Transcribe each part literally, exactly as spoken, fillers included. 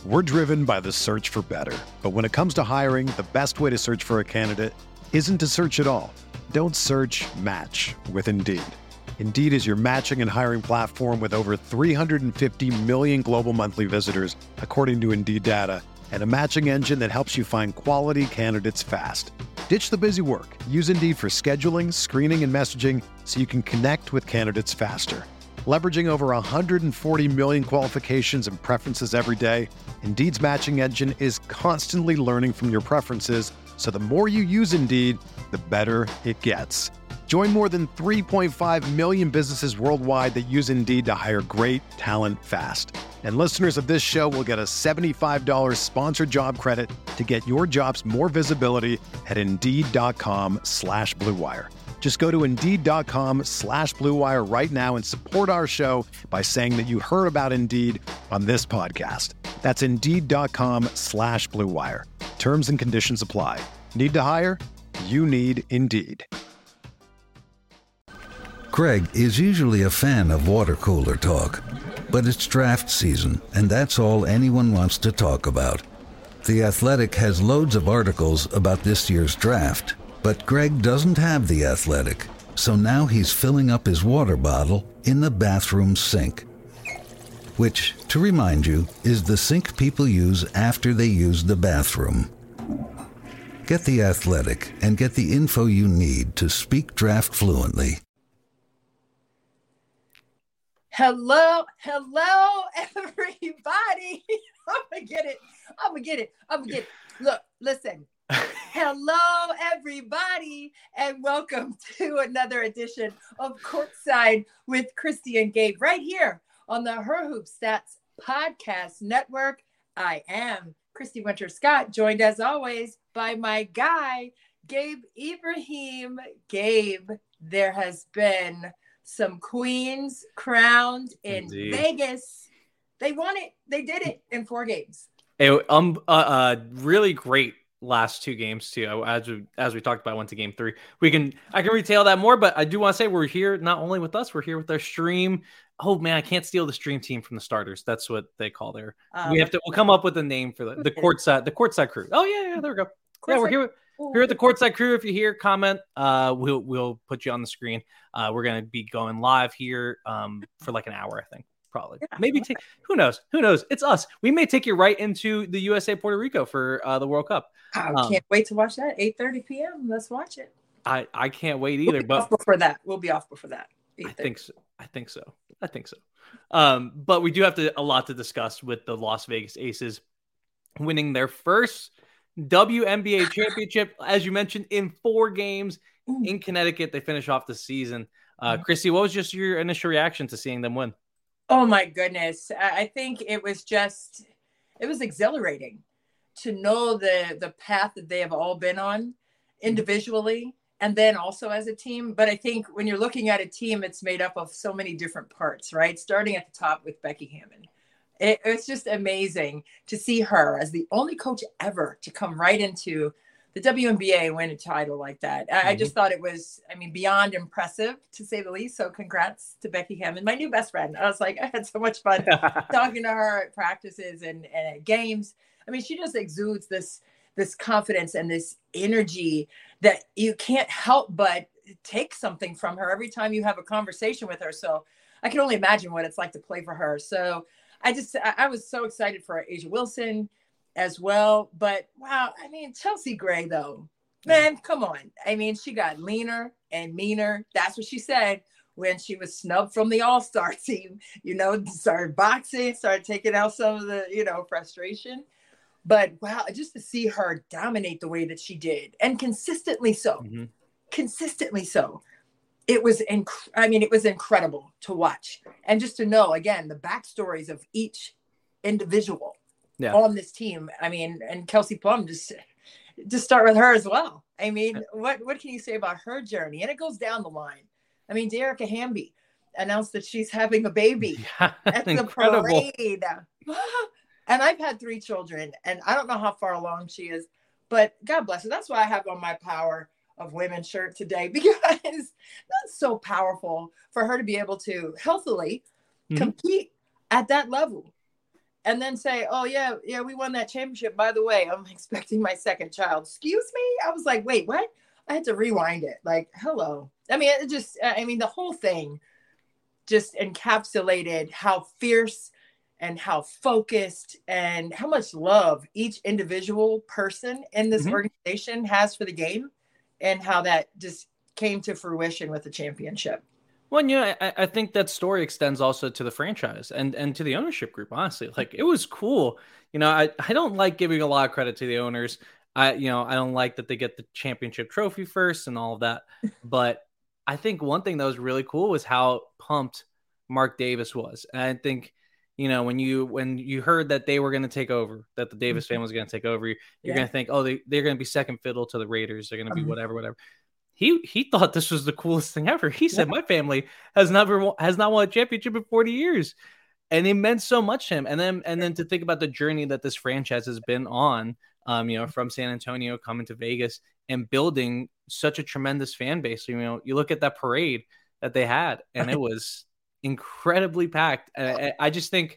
We're driven by the search for better. But when it comes to hiring, the best way to search for a candidate isn't to search at all. Don't search, match with Indeed. Indeed is your matching and hiring platform with over three hundred fifty million global monthly visitors, according to Indeed data, and a matching engine that helps you find quality candidates fast. Ditch the busy work. Use Indeed for scheduling, screening, and messaging so you can connect with candidates faster. Leveraging over one hundred forty million qualifications and preferences every day, Indeed's matching engine is constantly learning from your preferences, so the more you use Indeed, the better it gets. Join more than three point five million businesses worldwide that use Indeed to hire great talent fast. And listeners of this show will get a seventy-five dollars sponsored job credit to get your jobs more visibility at Indeed.com slash Blue Wire. Just go to Indeed.com slash Blue Wire right now and support our show by saying that you heard about Indeed on this podcast. That's Indeed.com slash Blue Wire. Terms and conditions apply. Need to hire? You need Indeed. Greg is usually a fan of water cooler talk, but it's draft season, and that's all anyone wants to talk about. The Athletic has loads of articles about this year's draft, but Greg doesn't have The Athletic, so now he's filling up his water bottle in the bathroom sink, which, to remind you, is the sink people use after they use the bathroom. Get The Athletic and get the info you need to speak draft fluently. Hello, hello, everybody. I'm gonna get it. I'm gonna get it. I'm gonna get it. Look, listen. Hello, everybody, and welcome to another edition of Courtside with Christy and Gabe right here on the Her Hoop Stats Podcast Network. I am Christy Winter Scott, joined as always by my guy, Gabe Ibrahim. Gabe, there has been some queens crowned in Indeed. Vegas. They won it. They did it in four games. It, um, uh, uh, really great last two games too. As we as we talked about, went to game three. We can I can retail that more, but I do want to say we're here not only with us, we're here with our stream. Oh man, I can't steal the stream team from the starters. That's what they call their. Um, we have to. We'll come up with a name for the the courtside the courtside crew. Oh yeah, yeah, there we go. Yeah, we're here. Here at the Courtside Crew. If you hear, comment. Uh, we'll we'll put you on the screen. Uh, we're gonna be going live here um, for like an hour, I think, probably. Yeah. Maybe take. Who knows? Who knows? It's us. We may take you right into the U S A Puerto Rico for uh, the World Cup. I um, can't wait to watch that. eight thirty p.m. Let's watch it. I, I can't wait either. We'll be but off before that, we'll be off before that. I think so. I think so. I think so. Um, but we do have to a lot to discuss with the Las Vegas Aces winning their first W N B A championship, as you mentioned, in four games in Connecticut. They finish off the season. Uh, Christy, what was just your initial reaction to seeing them win? Oh my goodness. I think it was just, it was exhilarating to know the, the path that they have all been on individually and then also as a team. But I think when you're looking at a team, it's made up of so many different parts, right? Starting at the top with Becky Hammon. It, it's just amazing to see her as the only coach ever to come right into the W N B A and win a title like that. I, mm-hmm. I just thought it was, I mean, beyond impressive, to say the least. So congrats to Becky Hammon, my new best friend. I was like, I had so much fun talking to her at practices and, and at games. I mean, she just exudes this, this confidence and this energy that you can't help but take something from her every time you have a conversation with her. So I can only imagine what it's like to play for her. So I just, I was so excited for A'ja Wilson as well. But wow, I mean, Chelsea Gray though, man, come on. I mean, she got leaner and meaner. That's what she said when she was snubbed from the All-Star team, you know, started boxing, started taking out some of the, you know, frustration. But wow, just to see her dominate the way that she did and consistently so, mm-hmm. consistently so. It was, inc- I mean, it was incredible to watch. And just to know, again, the backstories of each individual yeah. on this team. I mean, and Kelsey Plum, just, just start with her as well. I mean, yeah. what, what can you say about her journey? And it goes down the line. I mean, Dearica Hamby announced that she's having a baby yeah, at the parade. And I've had three children, and I don't know how far along she is, but God bless her. That's why I have on my Power of Women shirt today, because that's so powerful for her to be able to healthily mm-hmm. compete at that level. and then say, oh yeah, yeah, we won that championship. By the way, I'm expecting my second child. Excuse me? I was like, wait, what? I had to rewind it. Like, hello. I mean, it just, I mean, the whole thing just encapsulated how fierce and how focused and how much love each individual person in this mm-hmm. organization has for the game, and how that just came to fruition with the championship. Well, you know, I, I think that story extends also to the franchise and, and to the ownership group, honestly. Like, it was cool. You know, I, I don't like giving a lot of credit to the owners. I, you know, I don't like that they get the championship trophy first and all of that. But I think one thing that was really cool was how pumped Mark Davis was. And I think, you know, when you when you heard that they were going to take over, that the Davis family was going to take over, you're yeah. going to think, oh, they, they're going to be second fiddle to the Raiders. They're going to be whatever, whatever. He he thought this was the coolest thing ever. He said, yeah. my family has never has not won a championship in forty years. And it meant so much to him. And then and then to think about the journey that this franchise has been on, um, you know, from San Antonio coming to Vegas and building such a tremendous fan base. You know, you look at that parade that they had, and it was incredibly packed. And I, I just think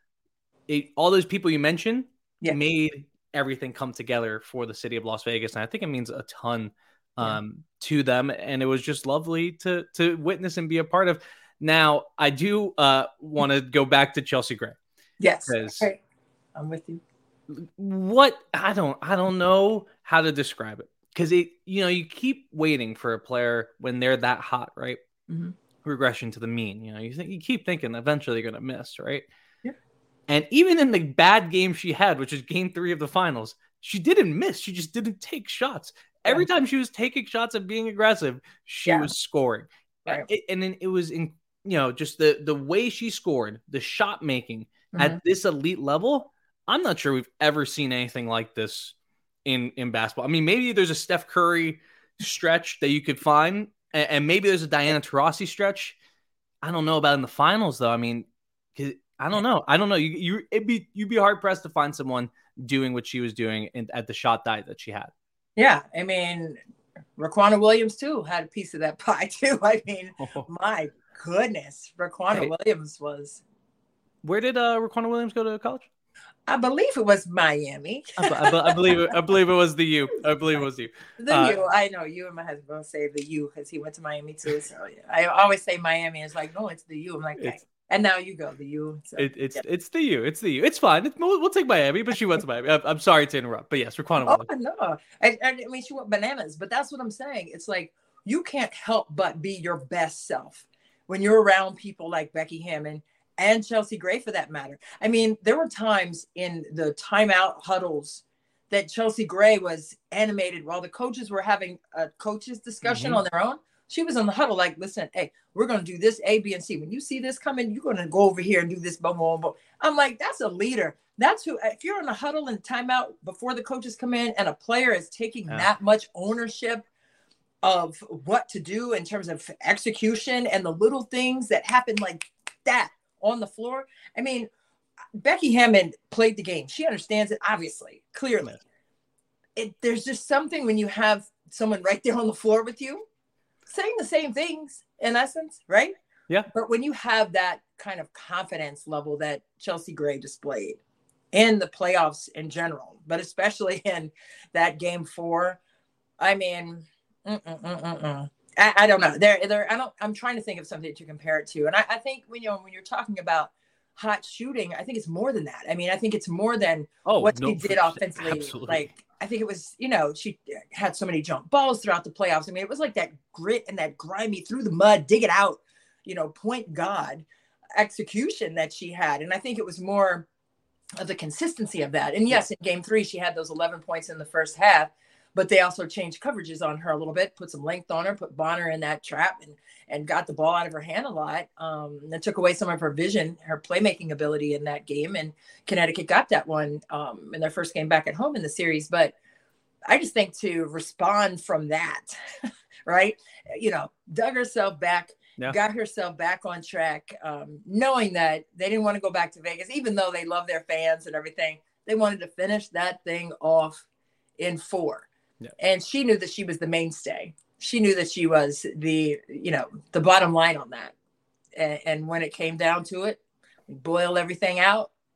it, all those people you mentioned yeah. made everything come together for the city of Las Vegas. And I think it means a ton um, yeah. to them. And it was just lovely to to witness and be a part of. Now, I do uh, want to go back to Chelsea Gray. Yes. Okay. I'm with you. What I don't I don't know how to describe it, because it you know you keep waiting for a player when they're that hot, right? Mm-hmm. Regression to the mean. You know, you think you keep thinking eventually they're gonna miss, right? Yeah. And even in the bad game she had, which is game three of the finals, she didn't miss. She just didn't take shots. Yeah. Every time she was taking shots and being aggressive, she yeah. was scoring. Right. It, and then it was in you know just the the way she scored, the shot making mm-hmm. at this elite level. I'm not sure we've ever seen anything like this in, in basketball. I mean, maybe there's a Steph Curry stretch that you could find, and, and maybe there's a Diana Taurasi stretch. I don't know about in the finals, though. I mean, I don't know. I don't know. You you it'd be you'd be hard pressed to find someone doing what she was doing in, at the shot diet that she had. Yeah, I mean, Raquana Williams too had a piece of that pie too. I mean, oh. my goodness, Raquana hey. Williams was. Where did uh, Raquana Williams go to college? I believe it was Miami. I, I, I believe it. I believe it was the U. I believe it was you. The uh, U. I know you and my husband both say the U because he went to Miami too. So I always say Miami. It's like no, it's the U. I'm like, okay. And now you go the U. So, it, it's yeah. it's the U. It's the U. It's fine. It's, we'll, we'll take Miami, but she went to Miami. I, I'm sorry to interrupt, but yes, Raquana. Oh no, I, I mean she went bananas. But that's what I'm saying. It's like you can't help but be your best self when you're around people like Becky Hammon. And Chelsea Gray, for that matter. I mean, there were times in the timeout huddles that Chelsea Gray was animated while the coaches were having a coaches discussion mm-hmm. on their own. She was on the huddle like, listen, hey, we're going to do this A, B, and C. When you see this coming, you're going to go over here and do this. Boom, boom, boom. I'm like, that's a leader. That's who, if you're in a huddle and timeout before the coaches come in and a player is taking yeah. that much ownership of what to do in terms of execution and the little things that happen like that on the floor. I mean, Becky Hammon played the game. She understands it, obviously, clearly. It, there's just something when you have someone right there on the floor with you saying the same things in essence, right? Yeah. But when you have that kind of confidence level that Chelsea Gray displayed in the playoffs in general, but especially in that game four, I mean, mm-mm-mm-mm-mm. I, I don't know. There, there. I don't. I'm trying to think of something to compare it to, and I, I think when you know when you're talking about hot shooting, I think it's more than that. I mean, I think it's more than oh, what no, she did offensively. Absolutely. Like, I think it was, you know, she had so many jump balls throughout the playoffs. I mean, it was like that grit and that grimy through the mud, dig it out, you know, point God execution that she had, and I think it was more of the consistency of that. And yes, yeah. in game three, she had those eleven points in the first half. But they also changed coverages on her a little bit, put some length on her, put Bonner in that trap, and and got the ball out of her hand a lot. Um, and took away some of her vision, her playmaking ability in that game. And Connecticut got that one um, in their first game back at home in the series. But I just think to respond from that, right? You know, dug herself back, yeah. got herself back on track, um, knowing that they didn't want to go back to Vegas, even though they love their fans and everything. They wanted to finish that thing off in four. Yeah. And she knew that she was the mainstay. She knew that she was the, you know, the bottom line on that. And, and when it came down to it, boil everything out.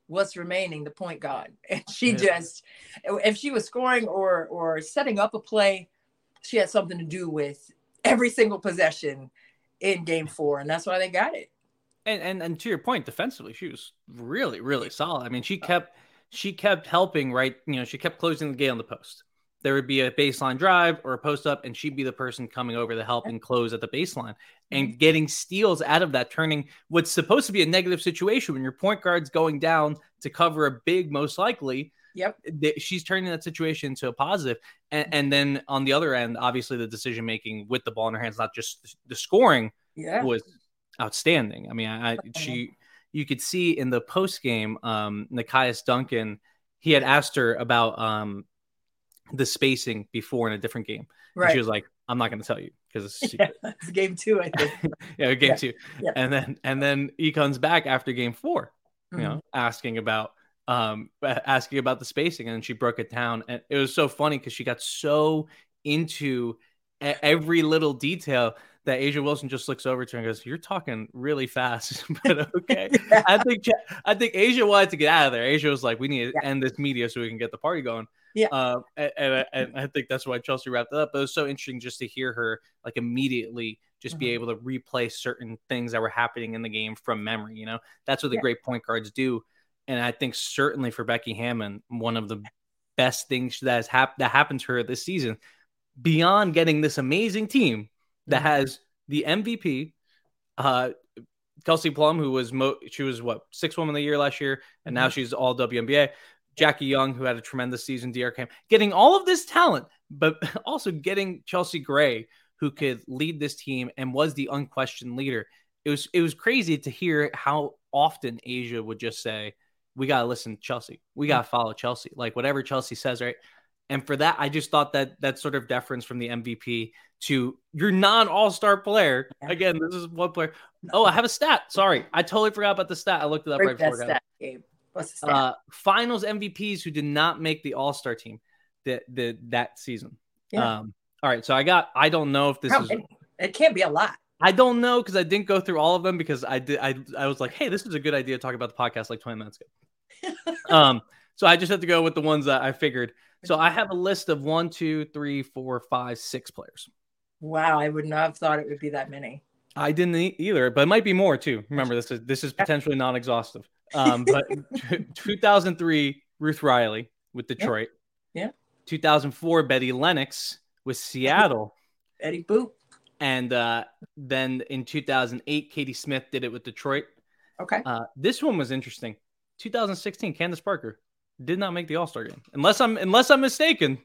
what's remaining, the point guard. And she Yeah. just, if she was scoring or or setting up a play, she had something to do with every single possession in game four. And that's why they got it. And, and and to your point, defensively, she was really, really solid. I mean, she kept she kept helping, right? You know, she kept closing the gate on the post. There would be a baseline drive or a post up, and she'd be the person coming over to help and close at the baseline and Mm-hmm. getting steals out of that, turning what's supposed to be a negative situation when your point guard's going down to cover a big, most likely. Yep. She's turning that situation into a positive. And, and then on the other end, obviously the decision making with the ball in her hands, not just the scoring, Yeah. was outstanding. I mean, I, I she you could see in the post game, um, Nikias Duncan, he had asked her about um the spacing before in a different game. Right. And she was like, "I'm not going to tell you because it's a secret." Yeah, it's game two, I think. yeah, game Yeah. two. Yeah. And then and then he comes back after game four, Mhm. you know, asking about um asking about the spacing, and then she broke it down, and it was so funny because she got so into e- every little detail that A'ja Wilson just looks over to her and goes, "You're talking really fast," but okay. Yeah. I think I think A'ja wanted to get out of there. A'ja was like, "We need to Yeah. end this media so we can get the party going." Yeah. Uh, and, and, and I think that's why Chelsea wrapped it up. But it was so interesting just to hear her like immediately just be Mhm. able to replay certain things that were happening in the game from memory. You know, that's what the Yeah. great point guards do. And I think certainly for Becky Hammon, one of the best things that has hap- that happened to her this season, beyond getting this amazing team that Mhm. has the M V P, uh, Kelsey Plum, who was mo- she was what sixth woman of the year last year, and now Mhm. she's all W N B A. Jackie Young, who had a tremendous season, D R Cam, getting all of this talent, but also getting Chelsea Gray, who could lead this team and was the unquestioned leader. It was it was crazy to hear how often A'ja would just say, "We gotta listen to Chelsea. We gotta follow Chelsea. Like whatever Chelsea says, right?" And for that, I just thought that that sort of deference from the M V P to your non-all-star player. Yeah. Again, this is one player. Oh, I have a stat. Sorry, I totally forgot about the stat. I looked it up Break right that before. guys. stat, Gabe. What's the stat? Uh, finals M V Ps who did not make the All-Star team that the, that season. Yeah. Um, all right, so I got. I don't know if this How is. many? It can't be a lot. I don't know because I didn't go through all of them because I did. I I was like, hey, this is a good idea to talk about the podcast like twenty minutes ago. um, so I just had to go with the ones that I figured. So I have a list of one, two, three, four, five, six players. Wow, I would not have thought it would be that many. I didn't e- either, but it might be more too. Remember, this is this is potentially non-exhaustive. Um, but two thousand three, Ruth Riley with Detroit. Yeah. two thousand four, Betty Lennox with Seattle. Eddie Boop. And uh, then in two thousand eight, Katie Smith did it with Detroit. Okay. Uh, this one was interesting. two thousand sixteen, Candace Parker did not make the All-Star game, unless I'm unless I'm mistaken.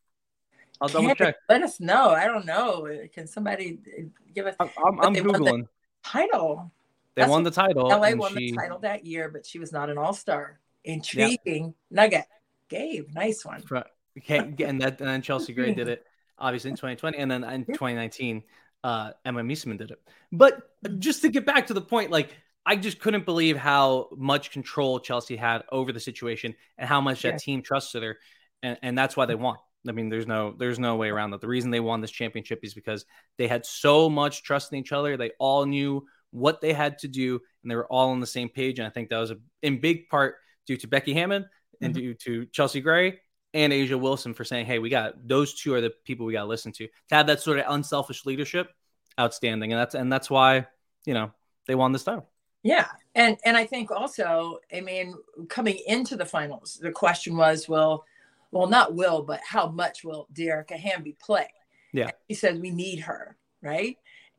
I'll double Can't check. Let us know. I don't know. Can somebody give us I'm, I'm, But I'm they won the googling. title? They That's won what- the title. L A and won she- the title that year, but she was not an all-star. Intriguing nugget. Gabe, nice one. Fr- Okay, and that and then Chelsea Gray did it, obviously in twenty twenty, and then in twenty nineteen, uh, Emma Meesseman did it. But just to get back to the point, like I just couldn't believe how much control Chelsea had over the situation and how much that Yeah. team trusted her, and, and that's why they won. I mean, there's no there's no way around that. The reason they won this championship is because they had so much trust in each other. They all knew what they had to do, and they were all on the same page. And I think that was a, in big part due to Becky Hammon and Mhm. due to Chelsea Gray and A'ja Wilson for saying, hey, we got those two are the people we got to listen to. To have that sort of unselfish leadership, outstanding. And that's and that's why, you know, they won this title. Yeah. And and I think also, I mean, coming into the finals, the question was, well, well, not will, but how much will Dearica Hamby play? Yeah. And he said, we need her, right?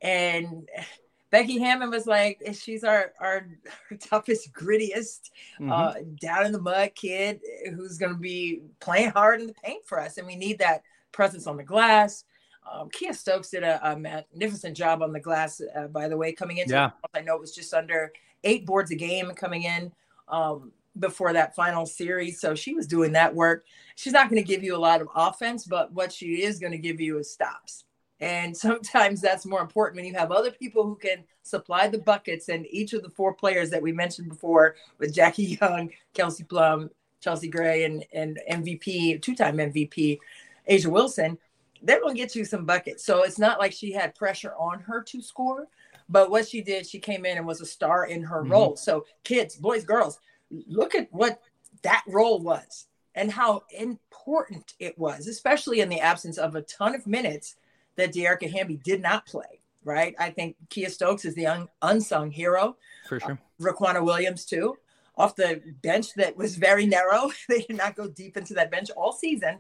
And Becky Hammon was like, she's our, our, our toughest, grittiest, Mhm. uh, down in the mud kid who's going to be playing hard in the paint for us. And we need that presence on the glass. Um, Kia Stokes did a, a magnificent job on the glass, uh, by the way, coming into Yeah. I know it was just under eight boards a game coming in um, before that final series. So she was doing that work. She's not going to give you a lot of offense, but what she is going to give you is stops. And sometimes that's more important when you have other people who can supply the buckets. And each of the four players that we mentioned before with Jackie Young, Kelsey Plum, Chelsea Gray, and, and M V P, two-time M V P, A'ja Wilson, they're going to get you some buckets. So it's not like she had pressure on her to score. But what she did, she came in and was a star in her Mhm. role. So kids, boys, girls, look at what that role was and how important it was, especially in the absence of a ton of minutes that Dearica Hamby did not play, right? I think Kiah Stokes is the un- unsung hero. For sure. Uh, Raquana Williams, too, off the bench that was very narrow. They did not go deep into that bench all season.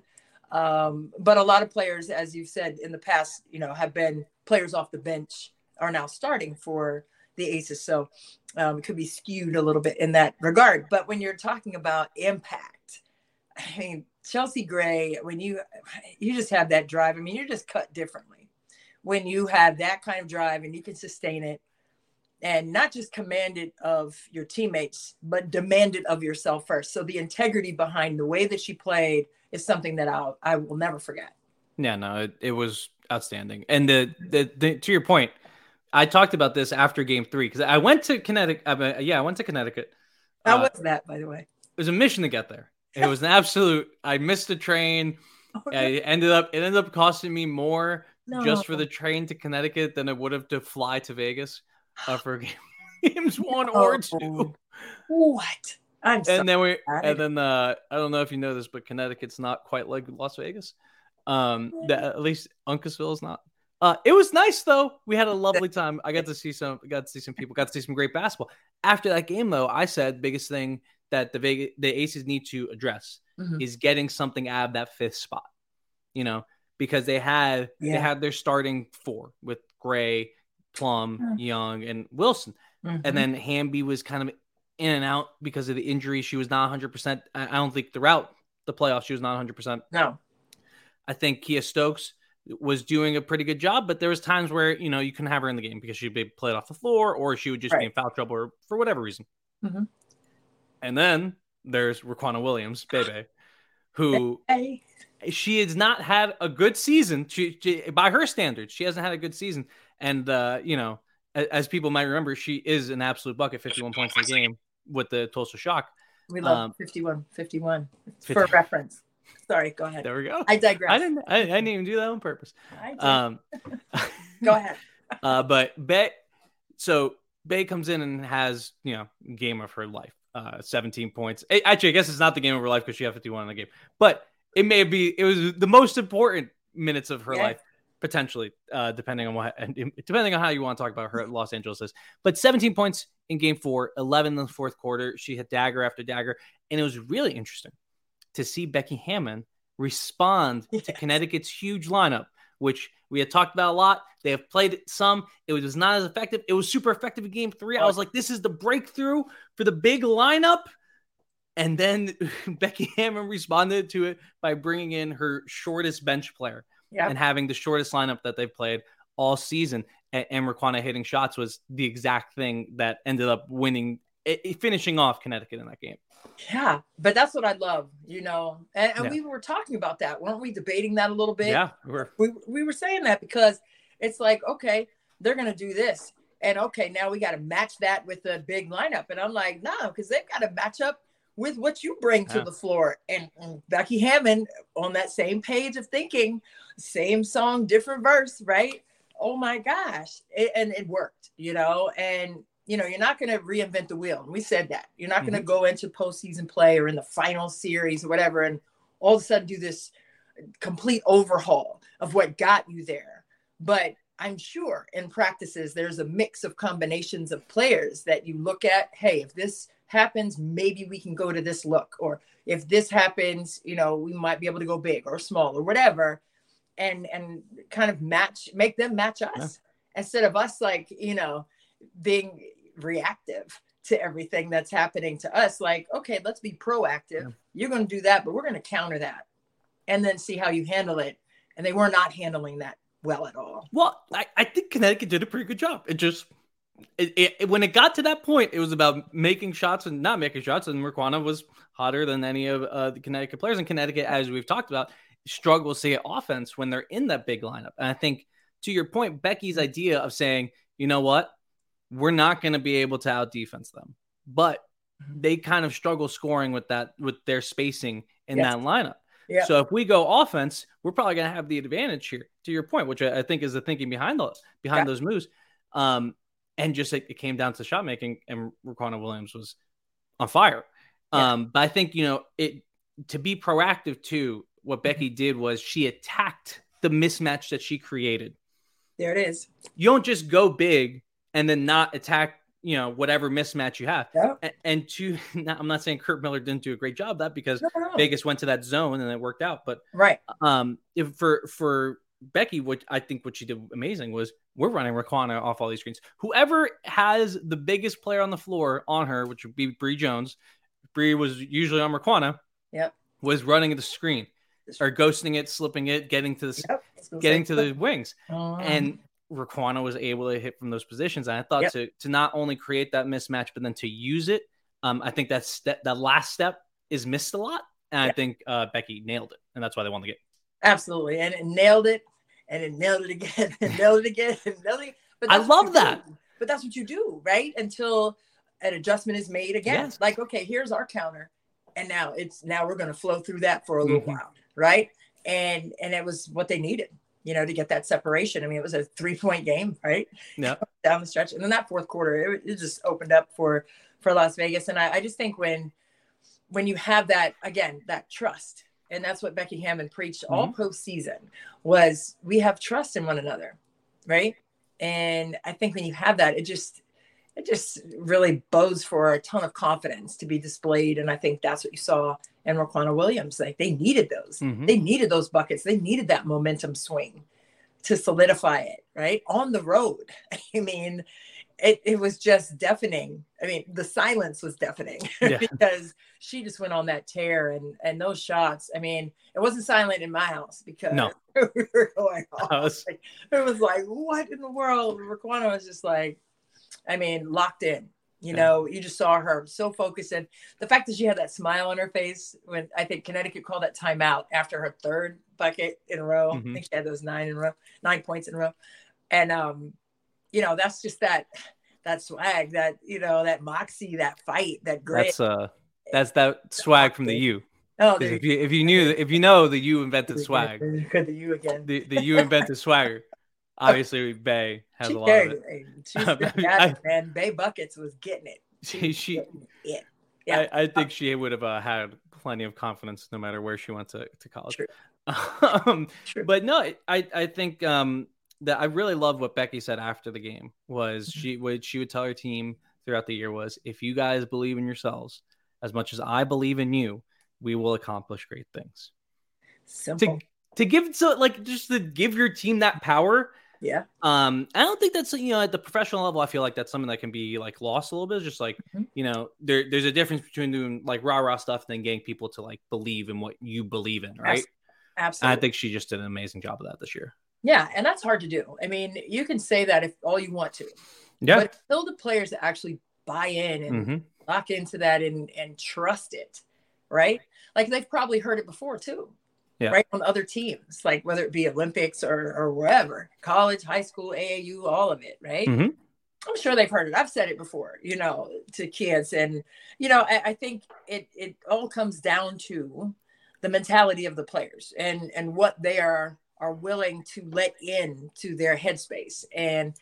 Um, but a lot of players, as you've said in the past, you know, have been players off the bench are now starting for the Aces. So um, it could be skewed a little bit in that regard. But when you're talking about impact, I mean, Chelsea Gray, when you, you just have that drive, I mean, you're just cut differently when you have that kind of drive and you can sustain it and not just command it of your teammates, but demand it of yourself first. So the integrity behind the way that she played is something that I'll, I will never forget. Yeah, no, it, it was outstanding. And the, the, the, to your point, I talked about this after game three, because I went to Connecticut. I mean, yeah, I went to Connecticut. How uh, was that, by the way? It was a mission to get there. It was an absolute, I missed the train. Oh, no. I ended up, it ended up costing me more No. just for the train to Connecticut than it would have to fly to Vegas uh, for game, games one or two. What? I'm sorry. And then we, and then uh, I don't know if you know this, but Connecticut's not quite like Las Vegas. Um, that, at least Uncasville is not. Uh, it was nice though. We had a lovely time. I got to see some, got to see some people, got to see some great basketball. After that game though, I said biggest thing that the Vegas, the Aces need to address mm-hmm. is getting something out of that fifth spot. You know, because they had yeah. they had their starting four with Gray, Plum, mm-hmm. Young, and Wilson, mm-hmm. and then Hamby was kind of in and out because of the injury. She was not one hundred percent. I don't think throughout the playoffs she was not one hundred percent. No, I think Kiah Stokes was doing a pretty good job, but there was times where, you know, you couldn't have her in the game because she'd be played off the floor or she would just right. be in foul trouble or for whatever reason. Mm-hmm. And then there's Raquana Williams, Bebe, who hey. she has not had a good season. She, she, by her standards, she hasn't had a good season. And, uh, you know, as, as people might remember, she is an absolute bucket, fifty-one points in the game with the Tulsa Shock. We love um, fifty-one, fifty-one for reference. Sorry, go ahead. There we go. I digress. I didn't. I, I didn't even do that on purpose. I did. Um, go ahead. uh, but Bay, so Bay comes in and has, you know, game of her life. Uh, seventeen points. Actually, I guess it's not the game of her life because she had fifty-one in the game, but it may be. It was the most important minutes of her yeah. life, potentially, uh, depending on what, depending on how you want to talk about her at Los Angeles is. But seventeen points in game four, eleven in the fourth quarter. She had dagger after dagger, and it was really interesting to see Becky Hammon respond yes. to Connecticut's huge lineup, which we had talked about a lot. They have played it some. It was not as effective. It was super effective in game three. I was like, this is the breakthrough for the big lineup. And then Becky Hammon responded to it by bringing in her shortest bench player yep. and having the shortest lineup that they've played all season. And, and Raquana hitting shots was the exact thing that ended up winning, it, finishing off Connecticut in that game. Yeah, but that's what I love, you know, and, and yeah. we were talking about that. Weren't we debating that a little bit? Yeah, we were. We, we were saying that because it's like, okay, they're going to do this. And okay, now we got to match that with the big lineup. And I'm like, no, because they've got to match up with what you bring to yeah. the floor. And, and Becky Hammon on that same page of thinking, same song, different verse, right? Oh my gosh. It, and it worked, you know, and you know, you're not going to reinvent the wheel. And we said that. You're not going to mm-hmm. go into postseason play or in the final series or whatever and all of a sudden do this complete overhaul of what got you there. But I'm sure in practices, there's a mix of combinations of players that you look at. Hey, if this happens, maybe we can go to this look. Or if this happens, you know, we might be able to go big or small or whatever. And, and kind of match, make them match us yeah. instead of us like, you know, being reactive to everything that's happening to us. Like, okay, let's be proactive. Yeah. You're going to do that, but we're going to counter that and then see how you handle it. And they were not handling that well at all. Well, I, I think Connecticut did a pretty good job. It just, it, it, when it got to that point, it was about making shots and not making shots. And Raquana was hotter than any of uh, the Connecticut players. And Connecticut, as we've talked about, struggles to get offense when they're in that big lineup. And I think to your point, Becky's idea of saying, you know what, we're not going to be able to out defense them, but they kind of struggle scoring with that, with their spacing in yes. that lineup. Yeah. So if we go offense, we're probably going to have the advantage here, to your point, which I think is the thinking behind those, behind yeah. those moves. Um, and just like, it came down to shot making, and Raquana Williams was on fire. Yeah. Um, but I think, you know, it to be proactive too, what Becky mm-hmm. did was she attacked the mismatch that she created. There it is. You don't just go big and then not attack, you know, whatever mismatch you have. Yep. And, and to, I'm not saying Curt Miller didn't do a great job of that because no, no. Vegas went to that zone and it worked out. But right. Um, if for, for Becky, what I think what she did amazing was we're running Riquna off all these screens. Whoever has the biggest player on the floor on her, which would be Bree Jones, Bree was usually on Riquna. Yep. Was running the screen or ghosting it, slipping it, getting to the, yep. getting to the wings. Oh. And Riquna was able to hit from those positions. And I thought yep. to, to not only create that mismatch, but then to use it. Um, I think that's that, that last step is missed a lot. And yep. I think uh, Becky nailed it. And that's why they won the game. Absolutely. And it nailed it. And it nailed it again. And nailed it again. And nailed it. But I love that. Do. But that's what you do, right? Until an adjustment is made again. Yes. Like, okay, here's our counter. And now it's now we're going to flow through that for a little mm-hmm. while. Right. And and it was what they needed, you know, to get that separation. I mean, it was a three point game, right? Yeah. Down the stretch. And then that fourth quarter, it, it just opened up for for Las Vegas. And I, I just think when when you have that, again, that trust, and that's what Becky Hammon preached mm-hmm. all postseason, was we have trust in one another. Right. And I think when you have that, it just it just really bodes for a ton of confidence to be displayed. And I think that's what you saw in Riquna Williams. Like they needed those. Mm-hmm. They needed those buckets. They needed that momentum swing to solidify it, right? On the road. I mean, it, it was just deafening. I mean, the silence was deafening yeah. because she just went on that tear and, and those shots. I mean, it wasn't silent in my house because no. we were going off. Was... Like, it was like, what in the world? Riquna was just like, I mean, locked in. You know, you just saw her so focused. And the fact that she had that smile on her face when I think Connecticut called that timeout after her third bucket in a row. Mm-hmm. I think she had those nine in a row, nine points in a row. And, um, you know, that's just that, that swag, that, you know, that moxie, that fight, that grit. That's, uh, that's that swag from the U. Oh, if you, if you knew, if you know the U invented swag, the U again, the, the U invented swagger. Obviously, Bay has she a lot of it. it. She's I mean, I, man, Bay Buckets was getting it. She, she it. Yeah. I, I think she would have uh, had plenty of confidence no matter where she went to, to college. True. um, True. But no, I, I think um, that I really love what Becky said after the game was she would she would tell her team throughout the year was, if you guys believe in yourselves as much as I believe in you, we will accomplish great things. Simple. To, to give so like just to give your team that power. Yeah. Um, I don't think that's, you know, at the professional level, I feel like that's something that can be like lost a little bit. It's just like, mm-hmm. you know, there, there's a difference between doing like rah rah stuff and then getting people to like believe in what you believe in. Right. Absolutely. And I think she just did an amazing job of that this year. Yeah. And that's hard to do. I mean, you can say that if all you want to, yeah, but still the players that actually buy in and mm-hmm. lock into that and, and trust it. Right. Like they've probably heard it before too. Yeah. Right, on other teams, like whether it be Olympics or or wherever, college, high school, A A U, all of it, right? Mm-hmm. I'm sure they've heard it. I've said it before, you know, to kids. And, you know, I, I think it it all comes down to the mentality of the players and and what they are are willing to let in to their headspace. And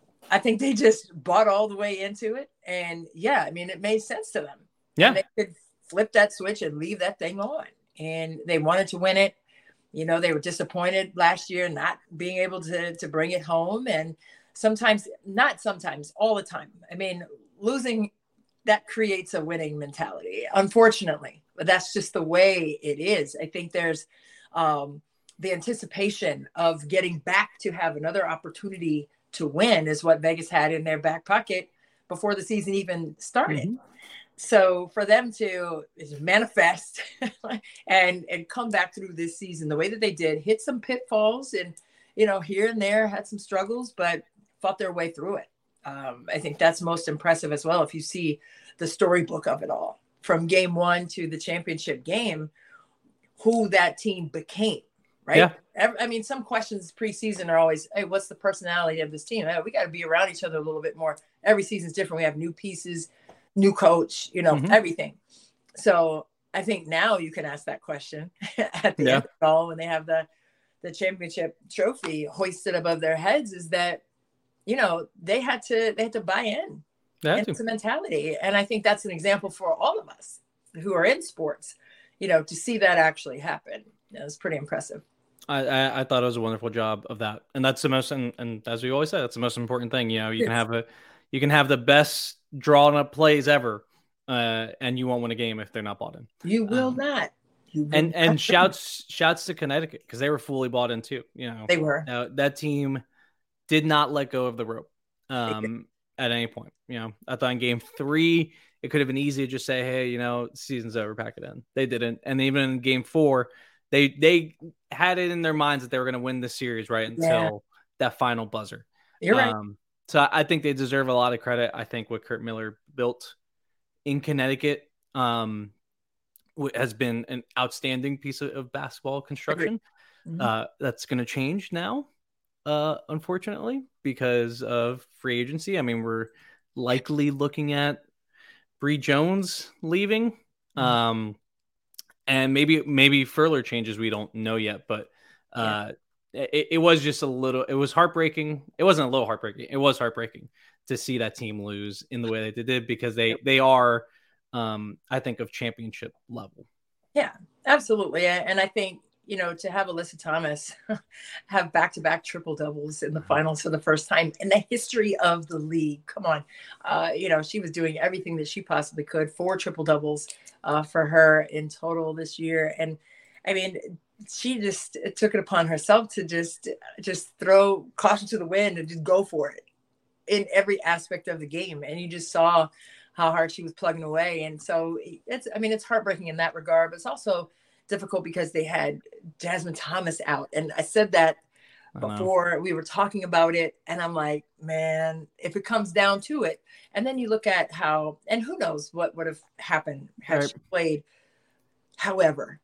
I think they just bought all the way into it. And yeah, I mean, it made sense to them. Yeah. And they could flip that switch and leave that thing on. And they wanted to win it. You know, they were disappointed last year not being able to, to bring it home. And sometimes, not sometimes, all the time. I mean, losing, that creates a winning mentality, unfortunately. But that's just the way it is. I think there's um, the anticipation of getting back to have another opportunity to win is what Vegas had in their back pocket before the season even started. Mm-hmm. So for them to manifest and and come back through this season the way that they did, hit some pitfalls and, you know, here and there had some struggles, but fought their way through it. Um, I think that's most impressive as well. If you see the storybook of it all from game one to the championship game, who that team became, right? Yeah. I mean, some questions preseason are always, hey, what's the personality of this team? Hey, we got to be around each other a little bit more. Every season's different. We have new pieces, new coach, you know, mm-hmm. everything. So I think now you can ask that question at the yeah. end of it all when they have the, the championship trophy hoisted above their heads is that, you know, they had to, they had to buy in. That's it's a mentality. And I think that's an example for all of us. who are in sports, you know, to see that actually happen. It was pretty impressive. I, I, I thought it was a wonderful job of that. And that's the most, and, and as we always say, that's the most important thing. You know, you yes. can have a, you can have the best drawn up plays ever. Uh, and you won't win a game if they're not bought in. You will um, not. You will and, not. and shouts, shouts to Connecticut, because they were fully bought in too. You know, they were, uh, that team did not let go of the rope um, at any point. You know, I thought in game three, it could have been easy to just say, hey, you know, season's over, pack it in. They didn't. And even in game four, they they had it in their minds that they were going to win the series, right, until yeah. that final buzzer. You're right. Um, so I think they deserve a lot of credit. I think what Curt Miller built in Connecticut um, has been an outstanding piece of, of basketball construction. Mm-hmm. Uh, that's going to change now, uh, unfortunately, because of free agency. I mean, we're likely looking at Bree Jones leaving, mm-hmm. um, and maybe maybe further changes we don't know yet. But uh, yeah. it, it was just a little. It was heartbreaking. It wasn't a little heartbreaking. It was heartbreaking to see that team lose in the way they did, because they they are, um, I think, of championship level. Yeah, absolutely. And I think, you know, to have Alyssa Thomas have back-to-back triple doubles in the finals for the first time in the history of the league. Come on. Uh, you know, she was doing everything that she possibly could. Four triple doubles uh, for her in total this year. And I mean, she just took it upon herself to just, just throw caution to the wind and just go for it in every aspect of the game. And you just saw how hard she was plugging away. And so it's, I mean, it's heartbreaking in that regard, but it's also difficult because they had Jasmine Thomas out. And I said that before we were talking about it. And I'm like, man, if it comes down to it. And then you look at how, and who knows what would have happened had right. she played. However,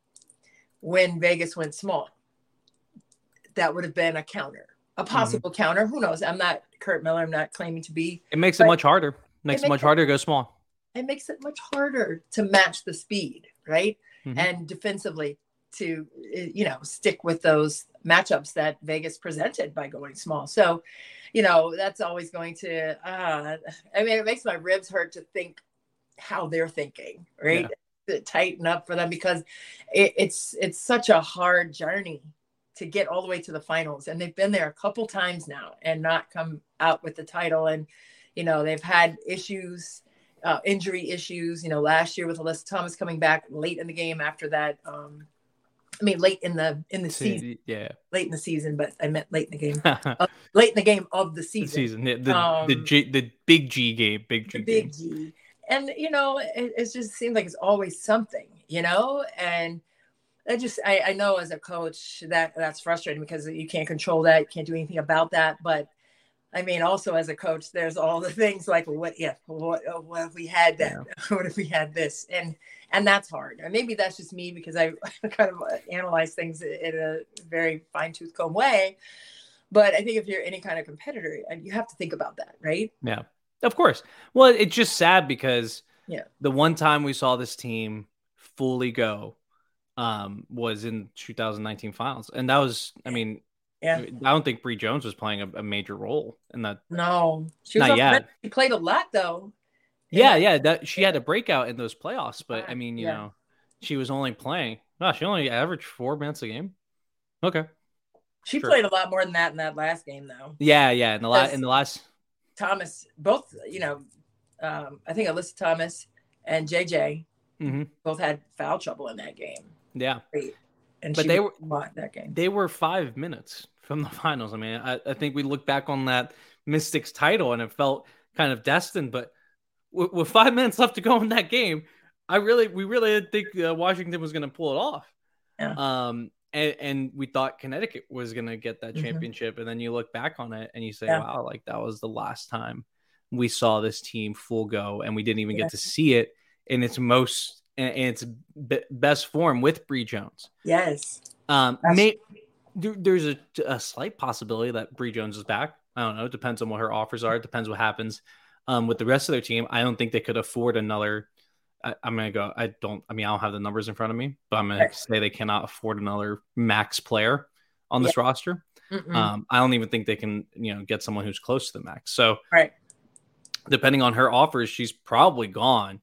when Vegas went small, that would have been a counter, a possible mm-hmm. counter. Who knows? I'm not Curt Miller. I'm not claiming to be. It makes it much harder. Makes it, it much it, harder to go small. It makes it much harder to match the speed, right? Mm-hmm. And defensively to, you know, stick with those matchups that Vegas presented by going small. So, you know, that's always going to, uh, I mean, it makes my ribs hurt to think how they're thinking, right? Yeah. To tighten up for them, because it, it's, it's such a hard journey to get all the way to the finals. And they've been there a couple times now and not come out with the title. And, you know, they've had issues, uh, injury issues, you know, last year with Alyssa Thomas coming back late in the game after that. Um, I mean, late in the, in the season, yeah, late in the season, but I meant late in the game, uh, late in the game of the season, the season, yeah, the, um, the, G, the big G game, big G, big game. G. And, you know, it, it just seems like it's always something, you know, and I just, I, I know as a coach that that's frustrating because you can't control that. You can't do anything about that. But I mean, also as a coach, there's all the things like, well, what if, what, what if we had that? Yeah. What if we had this? And, and that's hard. And maybe that's just me because I kind of analyze things in a very fine tooth comb way. But I think if you're any kind of competitor, you have to think about that, right? Yeah, of course. Well, it's just sad because yeah, the one time we saw this team fully go um, was in two thousand nineteen finals. And that was, I mean, yeah, I don't think Bree Jones was playing a, a major role in that. No, she was not yet. She played a lot though. Yeah, yeah, that she had a breakout in those playoffs, but I mean, you yeah. know, she was only playing. Oh, she only averaged four minutes a game. Okay, she sure. played a lot more than that in that last game, though. Yeah, yeah, in the last, in the last, Thomas, both, you know, um, I think Alyssa Thomas and J J mm-hmm. both had foul trouble in that game. Yeah, and but they were that game. They were five minutes from the finals. I mean, I, I think we look back on that Mystics title and it felt kind of destined, but with, with five minutes left to go in that game, I really, we really didn't think uh, Washington was going to pull it off. Yeah. Um, and, and we thought Connecticut was going to get that championship. Mm-hmm. And then you look back on it and you say, yeah. wow, like that was the last time we saw this team full go. And we didn't even yeah. get to see it in its most, in, in its b- best form with Bree Jones. Yes. Um, may, there, there's a, a slight possibility that Bree Jones is back. I don't know. It depends on what her offers are. It depends what happens um, with the rest of their team. I don't think they could afford another. I, I'm going to go. I don't. I mean, I don't have the numbers in front of me, but I'm going right. to say they cannot afford another max player on this yeah. roster. Um, I don't even think they can, you know, get someone who's close to the max. So, right. depending on her offers, she's probably gone.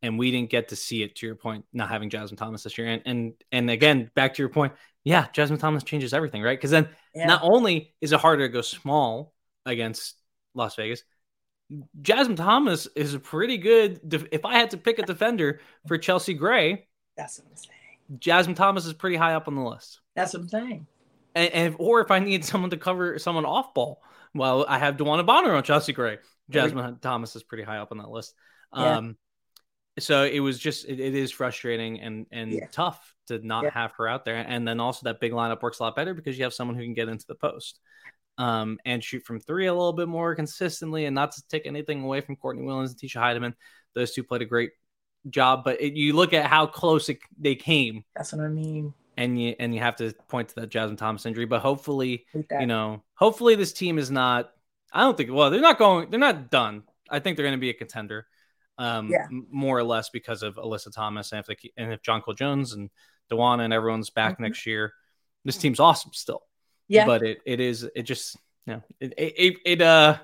and we didn't get to see it, to your point, not having Jasmine Thomas this year. And and and again, back to your point, yeah, Jasmine Thomas changes everything, right? Because then yeah. not only is it harder to go small against Las Vegas, Jasmine Thomas is a pretty good def- if I had to pick a defender for Chelsea Gray, that's what I'm saying. Jasmine Thomas is pretty high up on the list. That's what I'm saying. And, and or if I need someone to cover someone off ball, well, I have DeWanna Bonner on Chelsea Gray. Jasmine yeah. Thomas is pretty high up on that list. Yeah. Um So it was just, it, it is frustrating and, and yeah. tough to not yeah. have her out there. And then also that big lineup works a lot better because you have someone who can get into the post um, and shoot from three a little bit more consistently, and not to take anything away from Courtney Williams and Tisha Heidemann. Those two played a great job, but it, you look at how close it, they came. That's what I mean. And you, and you have to point to that Jasmine Thomas injury, but hopefully, you know, hopefully this team is not, I don't think, well, they're not going, they're not done. I think they're going to be a contender. Um, yeah. more or less because of Alyssa Thomas, and if they, and if Jonquel Jones and DeWanna and everyone's back mm-hmm. next year, this team's awesome still. Yeah, but it it is it just you know it it, it uh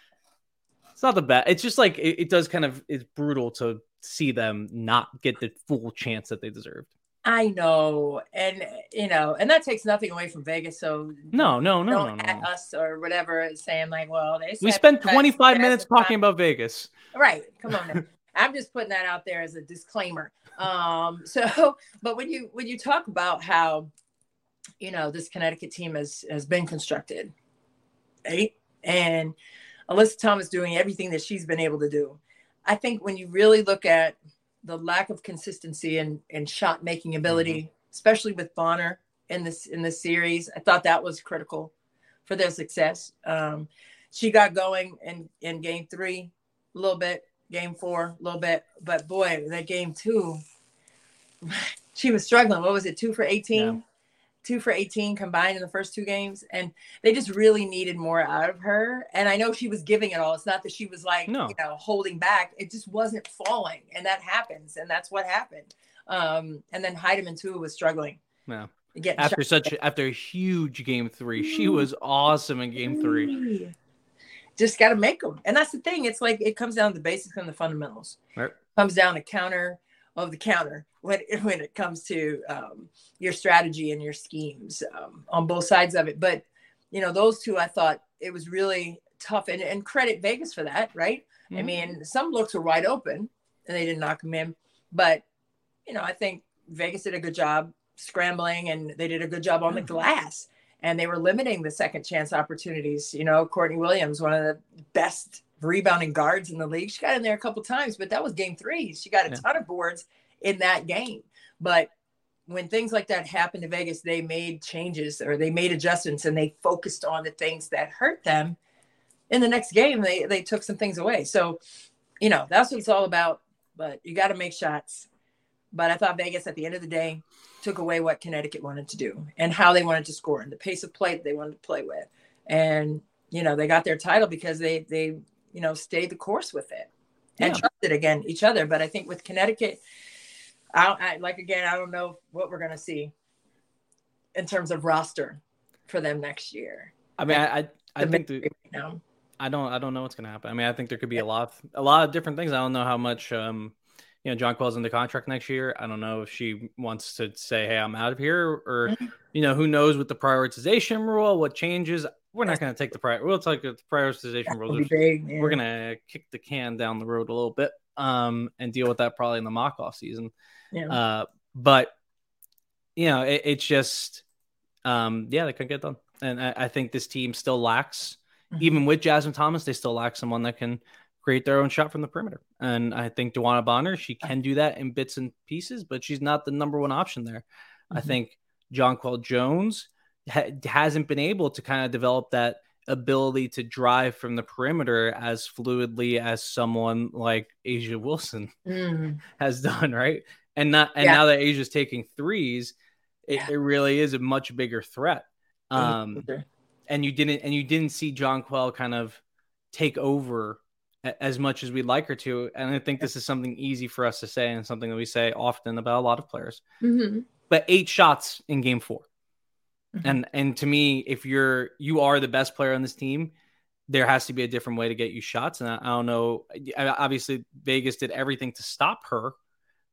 it's not the best. It's just like it, it does kind of, it's brutal to see them not get the full chance that they deserved. I know, and you know, and that takes nothing away from Vegas. So no, no, no, don't no, at no. us or whatever, saying like, well, they we spent twenty-five minutes talking about Vegas. Right. Come on. Now. I'm just putting that out there as a disclaimer. Um, so, but when you when you talk about how, you know, this Connecticut team has has been constructed, right? And Alyssa Thomas doing everything that she's been able to do, I think when you really look at the lack of consistency and and shot making ability, mm-hmm. especially with Bonner in this in this series, I thought that was critical for their success. Um, she got going in in game three a little bit. Game four, a little bit, but boy, that game two, she was struggling. What was it? Two for eighteen, yeah. two for eighteen combined in the first two games. And they just really needed more out of her. And I know she was giving it all. It's not that she was like, no. you know, holding back. It just wasn't falling. And that happens. And that's what happened. Um, and then Heidemann too was struggling. Yeah. After such, after a huge game three, she was awesome in game three. Just got to make them. And that's the thing. It's like, it comes down to the basics and the fundamentals. Right. It comes down to counter of the counter when, when it comes to um, your strategy and your schemes um, on both sides of it. But, you know, those two, I thought it was really tough, and, and credit Vegas for that. Right. Mm-hmm. I mean, some looks were wide open and they didn't knock them in, but, you know, I think Vegas did a good job scrambling, and they did a good job on the glass. And they were limiting the second chance opportunities. You know, Courtney Williams, one of the best rebounding guards in the league. She got in there a couple times, but that was game three. She got a yeah. ton of boards in that game. But when things like that happened to Vegas, they made changes, or they made adjustments, and they focused on the things that hurt them. In the next game, they, they took some things away. So, you know, that's what it's all about. But you got to make shots. But I thought Vegas, at the end of the day, took away what Connecticut wanted to do and how they wanted to score and the pace of play that they wanted to play with. And, you know, they got their title because they, they, you know, stayed the course with it and yeah. trusted again each other. But I think with Connecticut, I, I like, again, I don't know what we're going to see in terms of roster for them next year. I mean, I, I, I think the, now. I don't, I don't know what's going to happen. I mean, I think there could be a lot, a lot of different things. I don't know how much, um, you know, Jonquel's in the contract next year. I don't know if she wants to say, hey, I'm out of here, or, mm-hmm. you know, who knows with the prioritization rule, what changes. We're not going to take the prior. We'll take the prioritization rule. Big, We're going to kick the can down the road a little bit um, and deal with that probably in the mock off season. Yeah. Uh, but, you know, it, it's just, um, yeah, they couldn't get done. And I, I think this team still lacks, mm-hmm. even with Jasmine Thomas, they still lack someone that can create their own shot from the perimeter. And I think DeWanna Bonner, she can do that in bits and pieces, but she's not the number one option there. Mm-hmm. I think Jonquel Jones ha- hasn't been able to kind of develop that ability to drive from the perimeter as fluidly as someone like A'ja Wilson mm-hmm. has done, right? And not and yeah. now that Asia's taking threes, it, yeah. it really is a much bigger threat. Um, mm-hmm. and you didn't and you didn't see Jonquel kind of take over as much as we'd like her to. And I think this is something easy for us to say, and something that we say often about a lot of players. Mm-hmm. But eight shots in game four. Mm-hmm. And and to me, if you're you are the best player on this team, there has to be a different way to get you shots. And I, I don't know. Obviously, Vegas did everything to stop her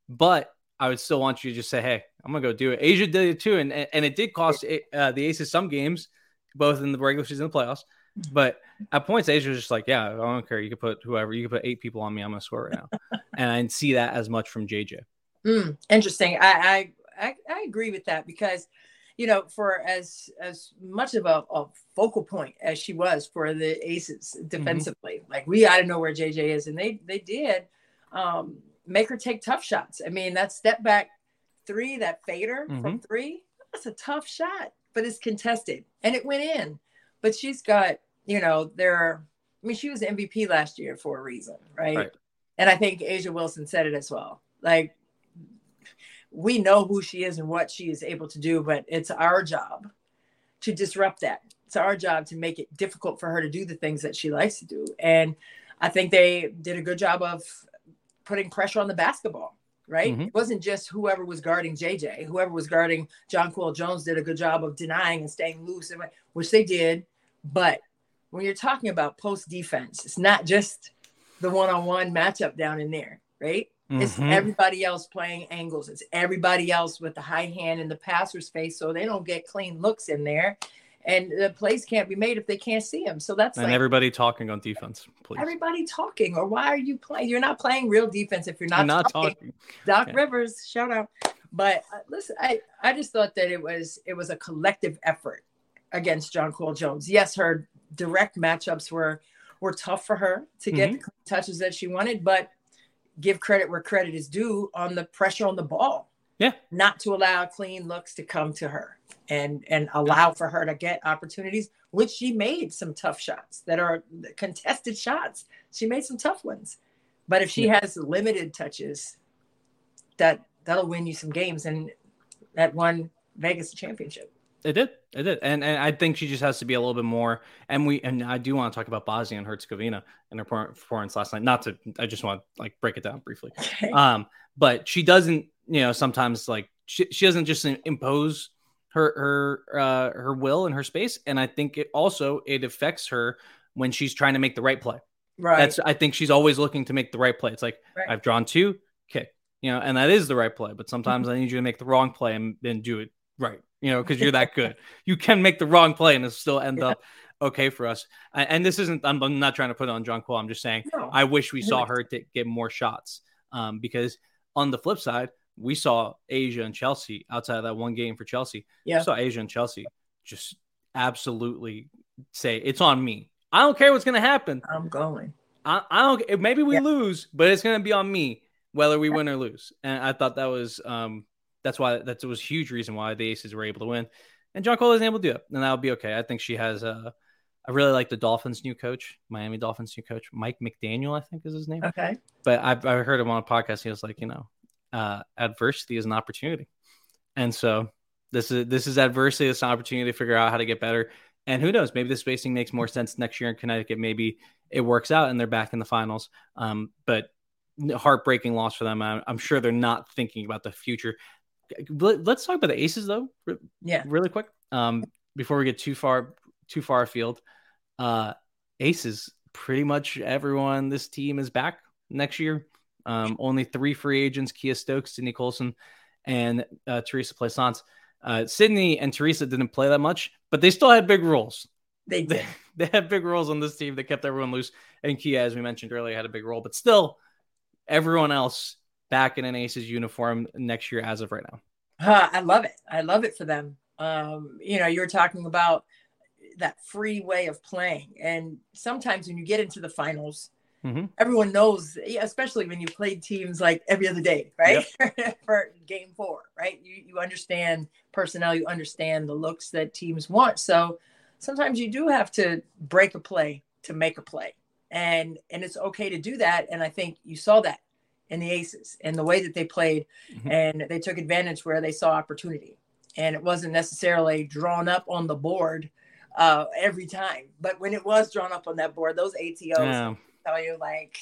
but I would still want you to just say, hey, I'm going to go do it. A'ja did it too. And, and it did cost uh, the Aces some games, both in the regular season and the playoffs. But at points, A'ja was just like, yeah, I don't care. You can put whoever, you can put eight people on me. I'm going to score right now. And I didn't see that as much from J J. Mm, interesting. I, I, I, I agree with that because, you know, for as, as much of a, a focal point as she was for the Aces defensively, mm-hmm. like we, I don't know where J J is. And they, they did, um, make her take tough shots. I mean, that step back three, that fader mm-hmm. from three, that's a tough shot, but it's contested and it went in. But she's got, you know, there, I mean, she was M V P last year for a reason, right? right? And I think A'ja Wilson said it as well. Like, we know who she is and what she is able to do, but it's our job to disrupt that. It's our job to make it difficult for her to do the things that she likes to do. And I think they did a good job of putting pressure on the basketball, right? Mm-hmm. It wasn't just whoever was guarding J J. Whoever was guarding Jonquel Jones did a good job of denying and staying loose, which they did. But when you're talking about post defense, it's not just the one-on-one matchup down in there, right? Mm-hmm. It's everybody else playing angles. It's everybody else with the high hand in the passer's face so they don't get clean looks in there. And the plays can't be made if they can't see him. So that's and like everybody talking on defense, please. Everybody talking, or why are you playing? You're not playing real defense if you're not, you're not talking. talking. Doc yeah. Rivers, shout out. But uh, listen, I, I just thought that it was it was a collective effort against Jonquel Jones. Yes, her direct matchups were were tough for her to get mm-hmm. the touches that she wanted, but give credit where credit is due on the pressure on the ball. Yeah, not to allow clean looks to come to her. And and allow for her to get opportunities, which she made some tough shots that are contested shots. She made some tough ones. But if she yeah. has limited touches, that, that'll win you some games. And that won Vegas the championship. It did. It did. And and I think she just has to be a little bit more. And we and I do want to talk about Bosnia and Herzegovina and her performance last night. Not to, I just want to like break it down briefly. Okay. Um, but she doesn't, you know, sometimes like she, she doesn't just impose her her uh her will and her space, and I think it also it affects her when she's trying to make the right play. Right. That's I think she's always looking to make the right play. It's like right. I've drawn two, kick, you know, and that is the right play. But sometimes I need you to make the wrong play and then do it right, you know, because you're that good. You can make the wrong play and it still end yeah. up okay for us. And this isn't. I'm, I'm not trying to put it on Jonquel. I'm just saying no. I wish we saw her to get more shots um, because on the flip side, we saw A'ja and Chelsea outside of that one game for Chelsea. Yeah. We saw A'ja and Chelsea just absolutely say, it's on me. I don't care what's going to happen. I'm going. I, I don't. Maybe we yeah. lose, but it's going to be on me whether we win or lose. And I thought that was um, that's why that was a huge reason why the Aces were able to win. And Jonquel isn't able to do it, and that'll be okay. I think she has. Uh, I really like the Dolphins' new coach, Miami Dolphins' new coach, Mike McDaniel, I think is his name. Okay. But I've I heard him on a podcast. He was like, you know. Uh, adversity is an opportunity, and so this is this is adversity. It's an opportunity to figure out how to get better. And who knows? Maybe the spacing makes more sense next year in Connecticut. Maybe it works out and they're back in the finals. Um, but heartbreaking loss for them. I'm, I'm sure they're not thinking about the future. Let's talk about the Aces though. Yeah, really quick. Um, before we get too far too far afield, uh, Aces. Pretty much everyone. This team is back next year. Um, only three free agents, Kia Stokes, Sydney Colson, and uh, Teresa Plaisance. Uh, Sydney and Teresa didn't play that much, but they still had big roles. They did. They, they had big roles on this team that kept everyone loose. And Kia, as we mentioned earlier, had a big role. But still, everyone else back in an Aces uniform next year as of right now. Uh, I love it. I love it for them. Um, you know, you were talking about that free way of playing. And sometimes when you get into the finals, mm-hmm. everyone knows, especially when you played teams like every other day, right? Yep. For game four, right? You you understand personnel, you understand the looks that teams want. So sometimes you do have to break a play to make a play. And and it's okay to do that. And I think you saw that in the Aces and the way that they played. Mm-hmm. And they took advantage where they saw opportunity. And it wasn't necessarily drawn up on the board uh, every time. But when it was drawn up on that board, those A T Os, yeah. tell you like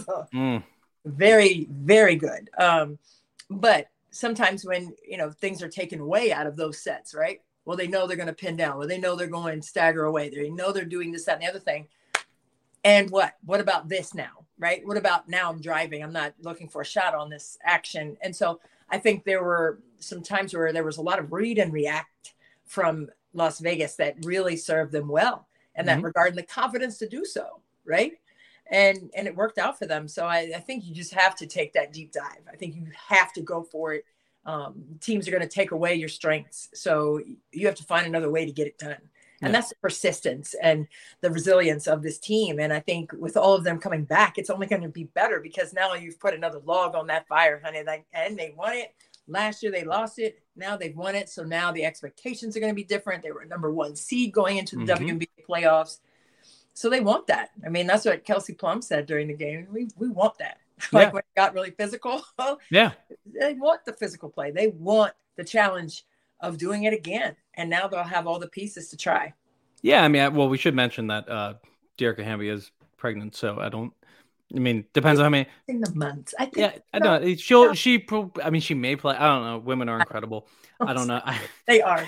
mm. very, very good. Um, but sometimes when, you know, things are taken away out of those sets, right? Well, they know they're going to pin down, or they know they're going to stagger away. They know they're doing this, that, and the other thing. And what? What about this now? right? What about now I'm driving? I'm not looking for a shot on this action. And so I think there were some times where there was a lot of read and react from Las Vegas that really served them well in that Mhm. regard, and the confidence to do so, right? And and it worked out for them. So I, I think you just have to take that deep dive. I think you have to go for it. Um, teams are going to take away your strengths. So you have to find another way to get it done. And Yeah. that's the persistence and the resilience of this team. And I think with all of them coming back, it's only going to be better because now you've put another log on that fire, honey. Like, and they won it. Last year they lost it. Now they've won it. So now the expectations are going to be different. They were a number one seed going into the Mhm. W N B A playoffs. So they want that. I mean, that's what Kelsey Plum said during the game. We we want that. Like Yeah. when it got really physical, Yeah. they want the physical play. They want the challenge of doing it again. And now they'll have all the pieces to try. Yeah. I mean, I- well, we should mention that uh, Dearica Hamby is pregnant. So I don't, I mean, depends on how many. In the months. I think. Yeah. I don't, she'll, she, pro- I mean, she may play. I don't know. Women are incredible. I don't know. I, They are.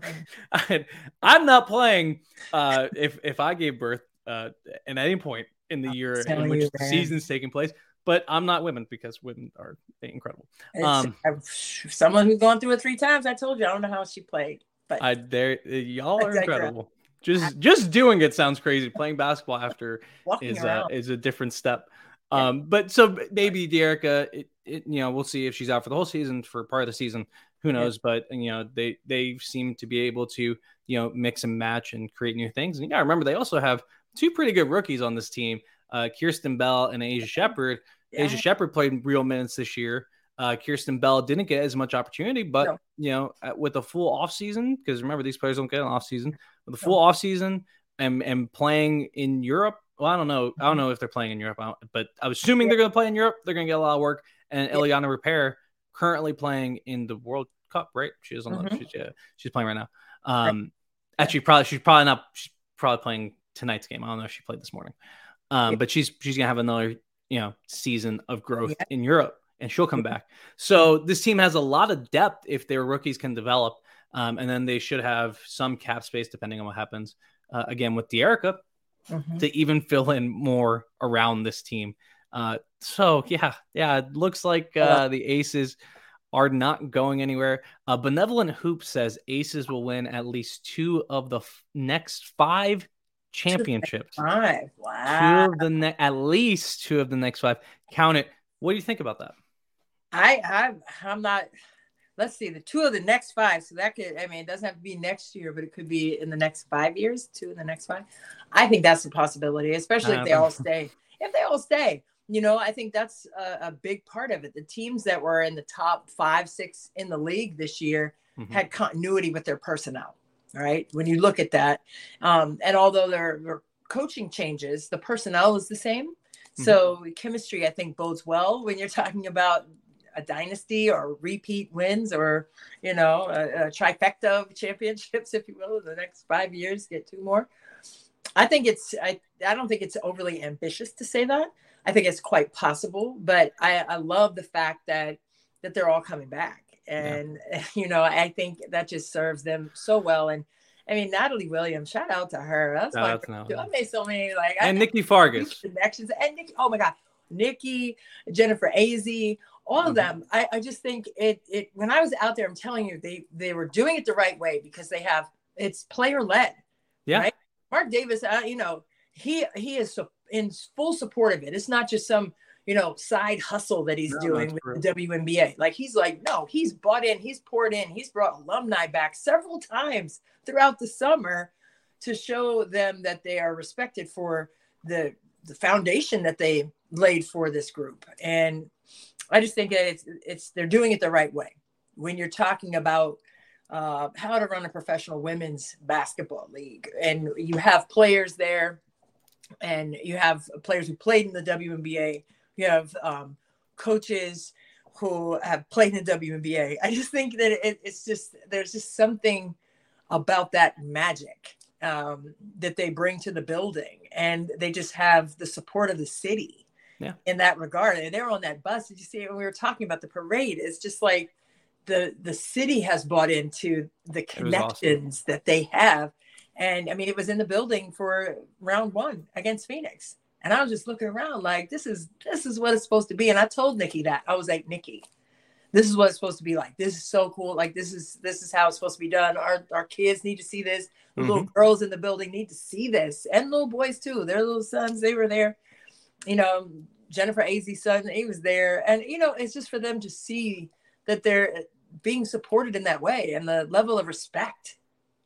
I, I'm not playing uh, if, if I gave birth uh, at any point in the year in telling which you, the man. season's taking place. But I'm not women because women are incredible. It's, Um, uh, someone who's gone through it three times. I told you, I don't know how she played, but I there y'all I are digress. incredible. Just just doing it sounds crazy. Playing basketball after walking is uh, around. is a different step. Yeah. Um, but so maybe Dearica, it, it, you know, we'll see if she's out for the whole season, for part of the season. Who knows? Yeah. But you know, they they seem to be able to, you know, mix and match and create new things. And yeah, remember they also have two pretty good rookies on this team, uh, Kirsten Bell and Asia Shepard. Yeah. Asia Shepard played real minutes this year. Uh, Kirsten Bell didn't get as much opportunity, but No. you know, with a full off season, because remember these players don't get an off season. With a full no. off season and and playing in Europe. Well, I don't know. I don't know if they're playing in Europe, but I'm assuming yeah. they're going to play in Europe. They're going to get a lot of work. And yeah. Eliana Repair currently playing in the World Cup, right? She is on mm-hmm. the, she's, yeah, she's playing right now. Um, right. Actually, probably she's probably not. She's probably playing tonight's game. I don't know if she played this morning. Um, yeah. But she's she's gonna have another you know season of growth yeah. in Europe, and she'll come back. So this team has a lot of depth if their rookies can develop, um, and then they should have some cap space depending on what happens. Uh, again with Dearica, mm-hmm. to even fill in more around this team. Uh, so yeah, yeah, it looks like uh, the Aces are not going anywhere. Uh, Benevolent Hoop says Aces will win at least two of the f- next five championships. Five. Wow. Two of the ne- at least two of the next five. Count it. What do you think about that? I, I I'm not. Let's see, the two of the next five. So that could, I mean, it doesn't have to be next year, but it could be in the next five years. Two in the next five. I think that's a possibility, especially if they all stay. If they all stay. You know, I think that's a, a big part of it. The teams that were in the top five, six in the league this year mm-hmm. had continuity with their personnel, right? When you look at that. Um, and although there were coaching changes, the personnel is the same. Mm-hmm. So chemistry, I think, bodes well when you're talking about a dynasty or repeat wins or, you know, a, a trifecta of championships, if you will, in the next five years, get two more. I think it's, I, I don't think it's overly ambitious to say that. I think it's quite possible, but I, I love the fact that that they're all coming back. And, yeah. you know, I think that just serves them so well. And I mean, Natalie Williams, shout out to her. That's my I made so many like and I, Nikki Fargas connections and Nikki, oh my God, Nikki, Jennifer Azzi, all mm-hmm. of them. I, I just think it it when I was out there, I'm telling you, they they were doing it the right way because they have it's player led. Yeah. Right? Mark Davis, uh, you know, he he is so in full support of it. It's not just some, you know, side hustle that he's no, doing with true. the W N B A. Like he's like, no, he's bought in, he's poured in, he's brought alumni back several times throughout the summer to show them that they are respected for the the foundation that they laid for this group. And I just think that it's it's they're doing it the right way. When you're talking about uh, how to run a professional women's basketball league, and you have players there. And you have players who played in the W N B A. You have um, coaches who have played in the W N B A. I just think that it, it's just, there's just something about that magic um, that they bring to the building. And they just have the support of the city yeah. in that regard. And they're on that bus. Did you see it when we were talking about the parade? It's just like the, the city has bought into the connections awesome. that they have. And I mean, it was in the building for round one against Phoenix. And I was just looking around like, this is, this is what it's supposed to be. And I told Nikki that. I was like, Nikki, this is what it's supposed to be like. This is so cool. Like, this is, this is how it's supposed to be done. Our, our kids need to see this. The mm-hmm. little girls in the building need to see this. And little boys too. Their little sons, they were there. You know, Jennifer Azzi's son, he was there. And, you know, it's just for them to see that they're being supported in that way. And the level of respect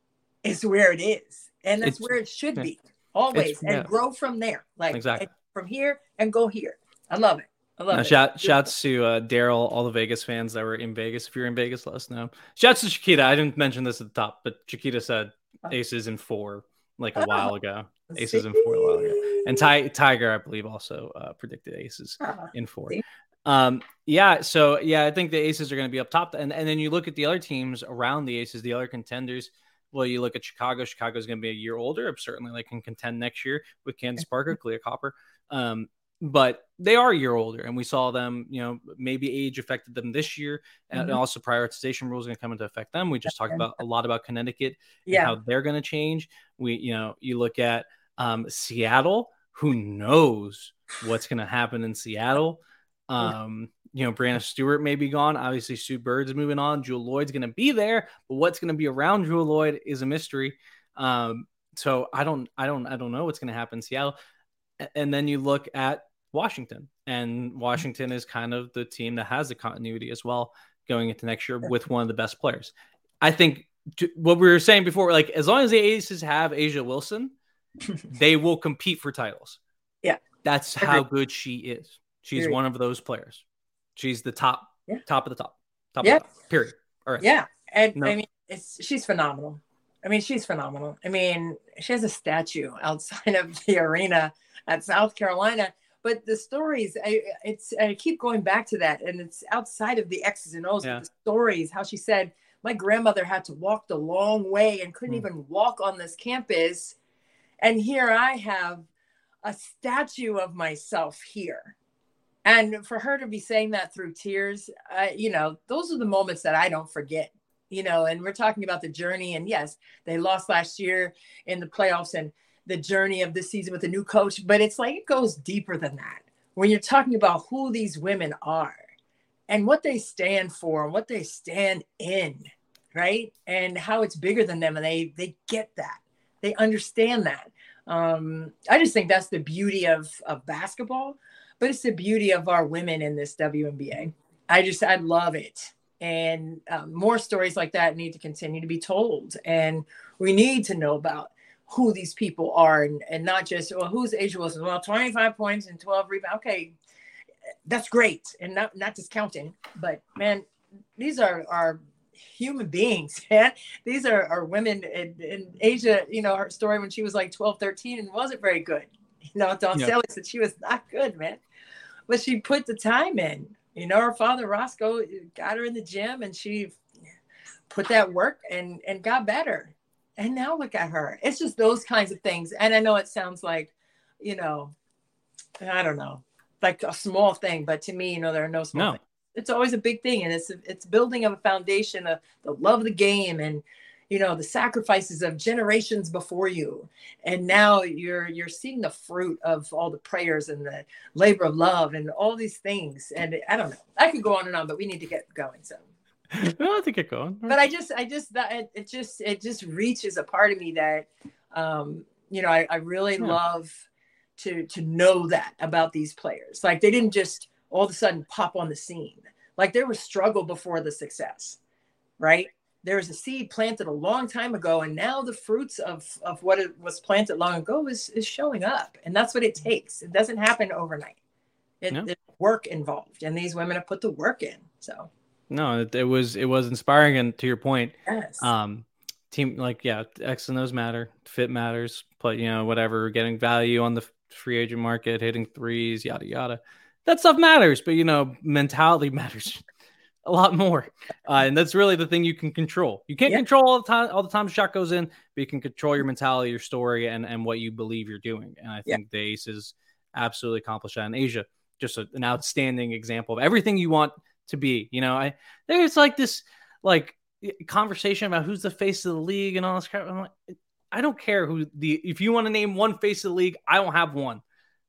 is where it is. And that's it's, where it should be. Always and yeah. grow from there, like exactly from here and go here. I love it. I love now, it. Shout, shouts to uh, Daryl, all the Vegas fans that were in Vegas. If you're in Vegas, let us know. Shouts to Chiquita. I didn't mention this at the top, but Chiquita said Aces in four like a oh, while ago. Aces see? in four a while ago. And Ty, Tiger, I believe, also uh, predicted Aces uh, in four. See? Um, yeah, so yeah, I think the Aces are going to be up top, and and then you look at the other teams around the Aces, the other contenders. Well, you look at Chicago. Chicago's going to be a year older. Certainly, they can contend next year with Candace Parker, Clea Copper. Um, but they are a year older, and we saw them. You know, maybe age affected them this year, and mm-hmm. also prioritization rules are going to come into affect them. We just talked about a lot about Connecticut yeah. and how they're going to change. We, you know, you look at um, Seattle. Who knows what's going to happen in Seattle? Um, you know, Brianna Stewart may be gone. Obviously, Sue Bird's moving on. Jewel Lloyd's going to be there, but what's going to be around Jewel Lloyd is a mystery. Um, so I don't, I don't, I don't know what's going to happen in Seattle. And then you look at Washington, and Washington is kind of the team that has the continuity as well going into next year with one of the best players. I think what we were saying before, like as long as the Aces have A'ja Wilson, they will compete for titles. Yeah, that's how good she is. She's period. One of those players. She's the top, yeah. top of the top, top yeah. of the top, period. All right. Yeah. And no. I mean, it's, she's phenomenal. I mean, she's phenomenal. I mean, she has a statue outside of the arena at South Carolina, but the stories, I, it's, I keep going back to that, and it's outside of the X's and O's, yeah. the stories, how she said, my grandmother had to walk the long way and couldn't mm. even walk on this campus. And here I have a statue of myself here. And for her to be saying that through tears, uh, you know, those are the moments that I don't forget, you know, and we're talking about the journey. And yes, they lost last year in the playoffs and the journey of this season with a new coach. But it's like it goes deeper than that. When you're talking about who these women are and what they stand for and what they stand in, right? And how it's bigger than them. And they they get that. They understand that. Um, I just think that's the beauty of, of basketball. But it's the beauty of our women in this W N B A. I just, I love it. And um, more stories like that need to continue to be told. And we need to know about who these people are and, and not just, well, who's A'ja Wilson? Well, twenty-five points and twelve rebounds. Okay, that's great. And not, not discounting. But, man, these are, are human beings, man. These are, are women. And, and A'ja, you know, her story when she was like twelve, thirteen and wasn't very good. You know, Don yeah. Sally said she was not good, man. But she put the time in. You know, her father, Roscoe, got her in the gym, and she put that work and, and got better. And now look at her. It's just those kinds of things. And I know it sounds like, you know, I don't know, like a small thing. But to me, you know, there are no small no. things. It's always a big thing. And it's it's building of a foundation of the love of the game and, you know, the sacrifices of generations before you. And now you're, you're seeing the fruit of all the prayers and the labor of love and all these things. And I don't know, I could go on and on, but we need to get going. So, well, I think it go on. But I just, I just, that it, it just, it just reaches a part of me that, um, you know, I, I really yeah. love to, to know that about these players. Like they didn't just all of a sudden pop on the scene. Like there was struggle before the success, right? There was a seed planted a long time ago, and now the fruits of, of what it was planted long ago is, is showing up. And that's what it takes. It doesn't happen overnight. It, no. There's work involved, and these women have put the work in. So no, it, it was it was inspiring. And to your point, yes. um, team like yeah, X and O's matter, fit matters, but you know whatever, getting value on the free agent market, hitting threes, yada yada, that stuff matters. But you know, mentality matters a lot more, uh, and that's really the thing you can control. You can't yep. control all the time. All the time the shot goes in, but you can control your mentality, your story, and and what you believe you're doing. And I think yep. the Aces absolutely accomplished that. And A'ja, just a, an outstanding example of everything you want to be. You know, I there's like this like conversation about who's the face of the league and all this crap. I'm like, I don't care who the if you want to name one face of the league, I don't have one.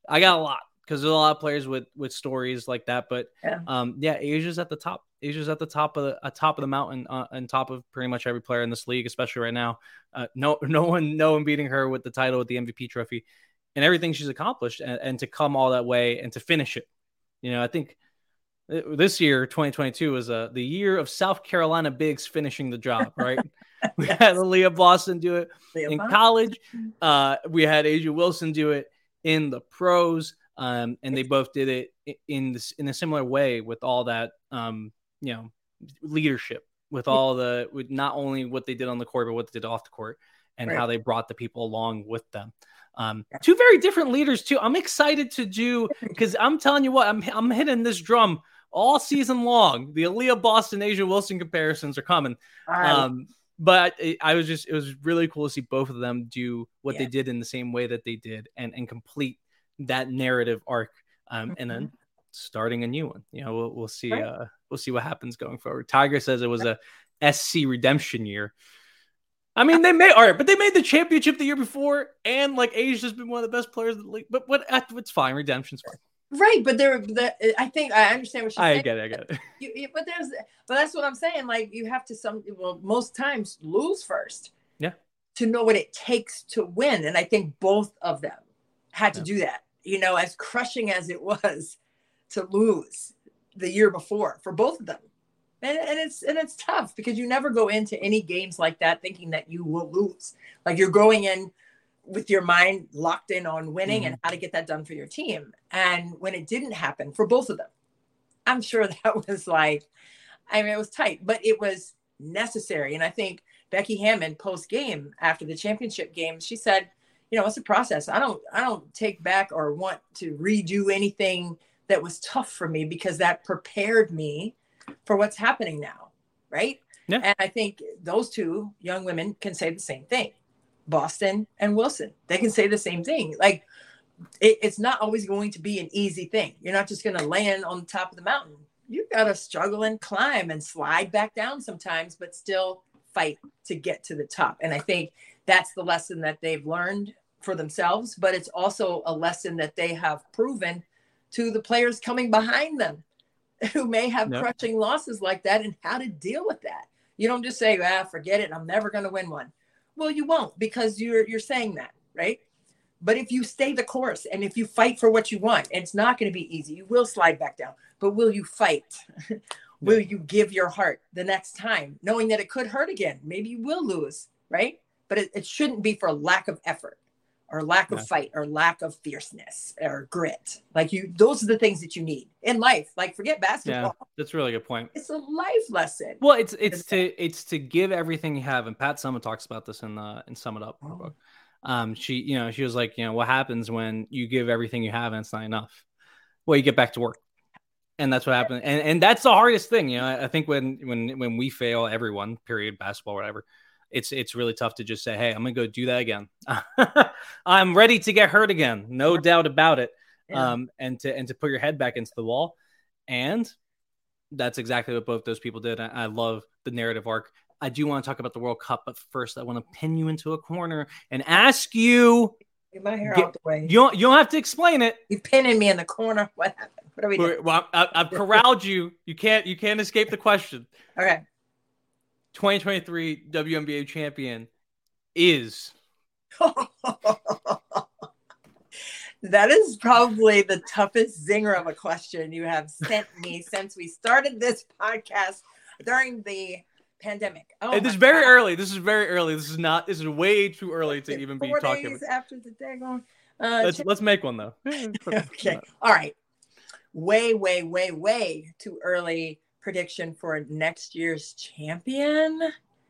I got a lot because there's a lot of players with with stories like that. But Yeah. um, yeah, Asia's at the top. Asia's at the top of the uh, top of the mountain, uh, on top of pretty much every player in this league, especially right now. Uh, no, no one, no one beating her with the title, with the M V P trophy, and everything she's accomplished, and, and to come all that way and to finish it. You know, I think this year, twenty twenty-two, was uh, the year of South Carolina bigs finishing the job, right? We Yes. had Aaliyah Boston do it Leah in Boston. college. Uh, we had A'ja Wilson do it in the pros, um, and they both did it in this in a similar way with all that, um, you know, leadership, with all the with not only what they did on the court, but what they did off the court, and Right. how they brought the people along with them. Um, two very different leaders too. I'm excited to do, because I'm telling you what, I'm I'm hitting this drum all season long. The Aaliyah Boston, A'ja Wilson comparisons are coming. Um, but it, I was just, it was really cool to see both of them do what Yeah. they did in the same way that they did, and, and complete that narrative arc. Um, Mm-hmm. and then starting a new one, you know, we'll, we'll see, Right. uh, we'll see what happens going forward. Tiger says it was a S C redemption year. I mean, they made, all right, but they made the championship the year before, and like Asia's been one of the best players in the league, but what, it's fine. Redemption's fine. Right, but there, the, I think I understand what you're I saying. get it. I get it. You, you, but there's, but that's what I'm saying. Like, you have to some, well, most times lose first. Yeah. To know what it takes to win, and I think both of them had to Yeah. do that. You know, as crushing as it was to lose the year before for both of them, and, and it's and it's tough because you never go into any games like that thinking that you will lose. Like, you're going in with your mind locked in on winning Mhm. and how to get that done for your team. And when it didn't happen for both of them, I'm sure that was like, I mean, it was tight, but it was necessary. And I think Becky Hammond post game after the championship game, she said, you know, it's a process. I don't, I don't take back or want to redo anything that was tough for me, because that prepared me for what's happening now. Right. Yeah. And I think those two young women can say the same thing. Boston and Wilson, they can say the same thing. Like, it, it's not always going to be an easy thing. You're not just going to land on the top of the mountain. You've got to struggle and climb and slide back down sometimes, but still fight to get to the top. And I think that's the lesson that they've learned for themselves, but it's also a lesson that they have proven to the players coming behind them who may have Yep. crushing losses like that, and how to deal with that. You don't just say, ah, forget it, I'm never going to win one. Well, you won't, because you're you're saying that, right? But if you stay the course and if you fight for what you want, it's not going to be easy. You will slide back down, but will you fight? Will you give your heart the next time, knowing that it could hurt again? Maybe you will lose, right? But it, it shouldn't be for lack of effort or lack of Yeah. fight or lack of fierceness or grit. Like, you, those are the things that you need in life. Like, forget basketball. Yeah, that's a really good point. It's a life lesson. Well, it's it's to it's to give everything you have, and Pat Summitt talks about this in the in Sum It Up her Oh. book. Um, she you know she was like, you know, what happens when you give everything you have and it's not enough? Well, you get back to work, and that's what happened. And and that's the hardest thing, you know. I, I think when when when we fail, everyone, period, basketball, whatever, it's it's really tough to just say, hey, I'm gonna go do that again. I'm ready to get hurt again, no doubt about it. Yeah. Um, and to and to put your head back into the wall, and that's exactly what both those people did. I, I love the narrative arc. I do want to talk about the World Cup, but first I want to pin you into a corner and ask you. Get my hair Get- out the way. You don't, you don't have to explain it. You pinning me in the corner. What happened? What are we doing? Well, I, I've corralled you. You can't you can't escape the question. Okay. twenty twenty-three W N B A champion is. That is probably the toughest zinger of a question you have sent me since we started this podcast during the pandemic. Oh, And this is my very God. early. This is very early. This is not. This is way too early to even be Four talking days about. after the daggone. Uh, Let's let's make one though. okay. All right. Way, way, way, way too early prediction for next year's champion.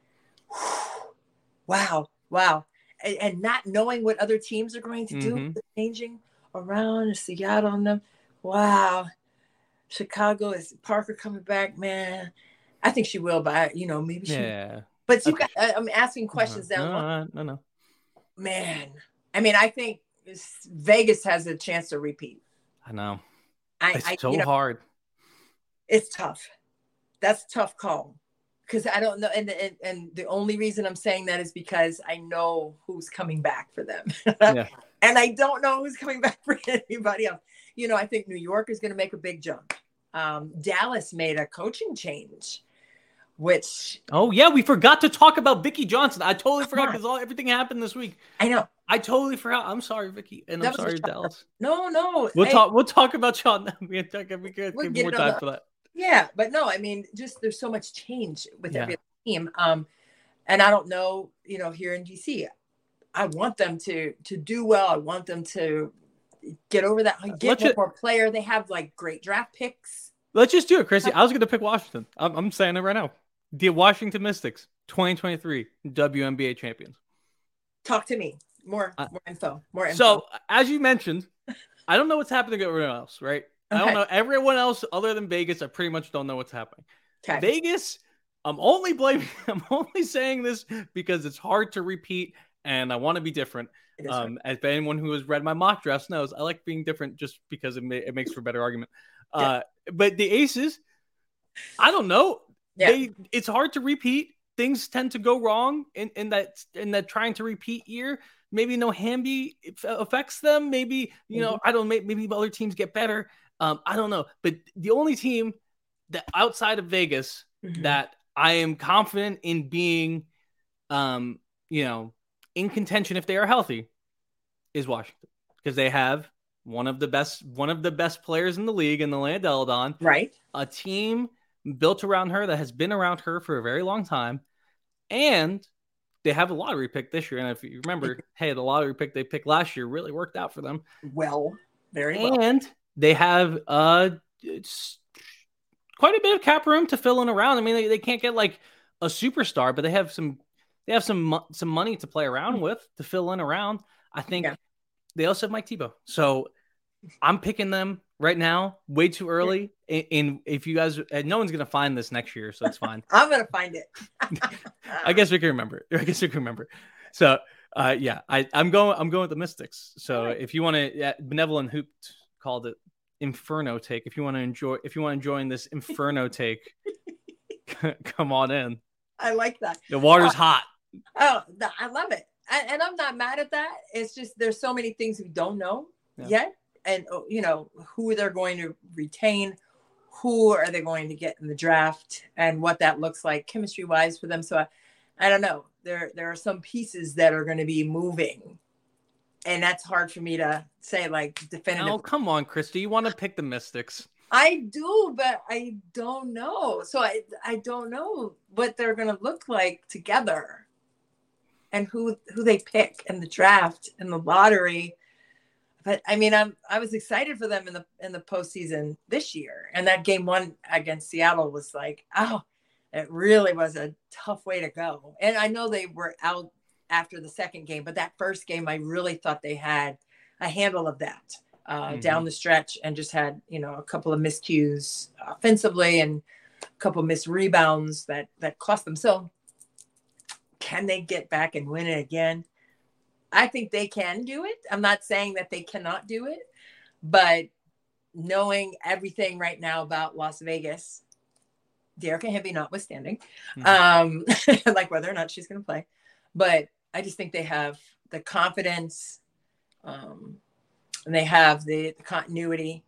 Wow. Wow. And, and not knowing what other teams are going to do, Mhm. changing around Seattle on them. Wow. Chicago, is Parker coming back, man? I think she will, but you know, maybe she. Yeah. But you got, I- I'm asking questions no, down. the line. no, no, no. Man, I mean, I think it's- Vegas has a chance to repeat. I know. I, It's I so you know, hard. it's tough. That's a tough call, because I don't know. And, and and the only reason I'm saying that is because I know who's coming back for them. Yeah. And I don't know who's coming back for anybody else. You know, I think New York is going to make a big jump. Um, Dallas made a coaching change, which. Oh, yeah. We forgot to talk about Vicki Johnson. I totally forgot because all everything happened this week. I know. I totally forgot. I'm sorry, Vicki. And that I'm sorry, Dallas. No, no. We'll I, talk We'll talk about Sean. We can talk, we can we'll give more time the, for that. Yeah. But no, I mean, just there's so much change with yeah. every team. Um, and I don't know, you know, here in D C, I want them to to do well. I want them to get over that. Get one more player. They have like great draft picks. Let's just do it, Chrissy. I was going to pick Washington. I'm, I'm saying it right now. The Washington Mystics, twenty twenty-three W N B A champions. Talk to me. More, uh, more info. More info. So, as you mentioned, I don't know what's happening to everyone else, right? Okay. I don't know. Everyone else other than Vegas, I pretty much don't know what's happening. Okay. Vegas, I'm only blaming, I'm only saying this because it's hard to repeat and I want to be different. Um, as anyone who has read my mock drafts knows, I like being different just because it, may, it makes for a better argument. Uh, yeah. But the Aces, I don't know. Yeah. They, it's hard to repeat. Things tend to go wrong in, in that in that trying to repeat year. Maybe no Hamby affects them. Maybe, you know, mm-hmm. I don't know, maybe other teams get better. Um, I don't know. But the only team that outside of Vegas mm-hmm. that I am confident in being, um, you know, in contention if they are healthy is Washington, because they have one of the best one of the best players in the league in the Elena Delle Donne. Right. A team built around her that has been around her for a very long time. And they have a lottery pick this year. And if you remember, hey, the lottery pick they picked last year really worked out for them. Well, very well. And they have uh, it's quite a bit of cap room to fill in around. I mean, they, they can't get like a superstar, but they have some they have some some money to play around with to fill in around. I think yeah. They also have Mike Thibault. So I'm picking them right now, way too early. And, and if you guys, no one's going to find this next year, so it's fine. I'm going to find it. I guess we can remember. I guess we can remember. So, uh, yeah, I, I'm going. I'm going with the Mystics. So, right. If you want to, yeah, Benevolent Hoop called it Inferno take. If you want to enjoy, if you want to join this Inferno take, come on in. I like that. The water's uh, hot. Oh, I love it, and, and I'm not mad at that. It's just there's so many things we don't know yeah. yet. And, you know, who they're going to retain, who are they going to get in the draft, and what that looks like chemistry-wise for them. So, I, I don't know. There there are some pieces that are going to be moving, and that's hard for me to say, like, definitively. Oh, come on, Christy. You want to pick the Mystics. I do, but I don't know. So, I, I don't know what they're going to look like together and who who they pick in the draft and the lottery. But I mean, I'm I was excited for them in the in the postseason this year, and that game one against Seattle was like, oh, it really was a tough way to go. And I know they were out after the second game, but that first game, I really thought they had a handle of that uh, mm-hmm. down the stretch, and just had you know a couple of miscues offensively and a couple of missed rebounds that that cost them. So, can they get back and win it again? I think they can do it. I'm not saying that they cannot do it, but knowing everything right now about Las Vegas, Dearica Hamby notwithstanding, mm-hmm. um, like whether or not she's going to play, but I just think they have the confidence, um, and they have the, the continuity,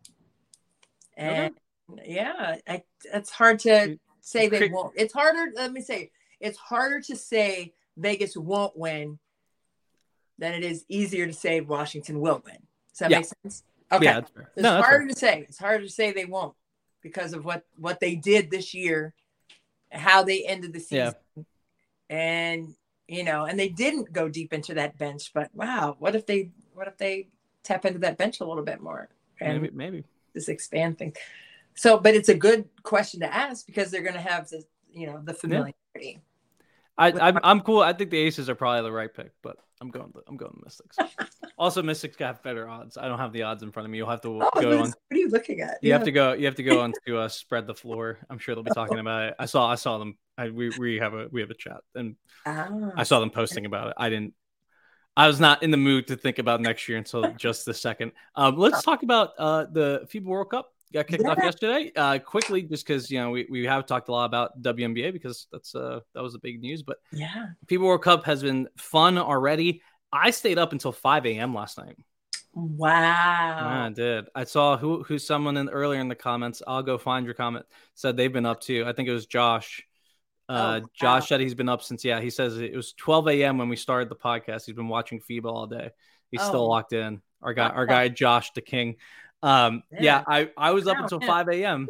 and okay. yeah, I, it's hard to say they won't. It's harder. Let me say, it's harder to say Vegas won't win then it is easier to say Washington will win. Does that yeah. make sense? Okay. Yeah, it's no, harder to say. It's harder to say they won't because of what, what they did this year, how they ended the season. Yeah. And, you know, and they didn't go deep into that bench, but wow, what if they, what if they tap into that bench a little bit more and maybe, maybe. just expand things. So, but it's a good question to ask because they're going to have the, you know, the familiarity. Yeah. I, I'm, I'm cool. I think the Aces are probably the right pick, but I'm going. I'm going Mystics. Also, Mystics got better odds. I don't have the odds in front of me. You'll have to oh, go on. What are you looking at? You yeah. have to go. You have to go on to uh, Spread the Floor. I'm sure they'll be talking about it. I saw. I saw them. I, we we have a we have a chat, and oh, I saw them posting about it. I didn't. I was not in the mood to think about next year until just the second. Um, let's talk about uh, the FIBA World Cup. Got kicked yeah. off yesterday. Uh, quickly, just because you know we, we have talked a lot about W N B A because that's uh that was the big news. But yeah, FIBA World Cup has been fun already. I stayed up until five a.m. last night. Wow. Yeah, I did. I saw who who someone in earlier in the comments. I'll go find your comment. Said they've been up too. I think it was Josh. Uh, Oh, wow. Josh said he's been up since. Yeah, he says it was twelve a.m. when we started the podcast. He's been watching FIBA all day. He's Oh. still locked in. Our guy, our guy, Josh the King. Um, Yeah. yeah, I I was up Wow, until yeah. five a.m.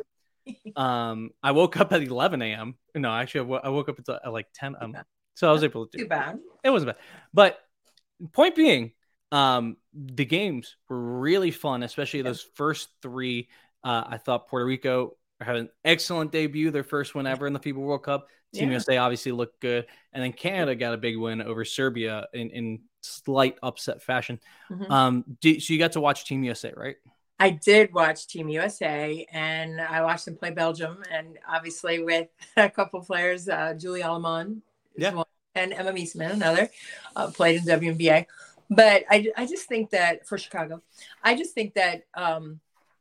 Um, I woke up at eleven a.m. No, actually, I wo- I woke up until at like ten. Um, so I was able to do. Too bad. It wasn't bad. But point being, um, the games were really fun, especially Yeah. those first three. Uh, I thought Puerto Rico had an excellent debut, their first win ever in the FIBA World Cup. Team Yeah. U S A obviously looked good. And then Canada got a big win over Serbia in, in slight upset fashion. Mhm. Um, do, so you got to watch Team U S A, right? I did watch Team U S A, and I watched them play Belgium, and obviously with a couple players, uh, Julie Alemán is Yeah. one, and Emma Meesman, another, uh, played in W N B A. But I, I just think that for Chicago, I just think that um,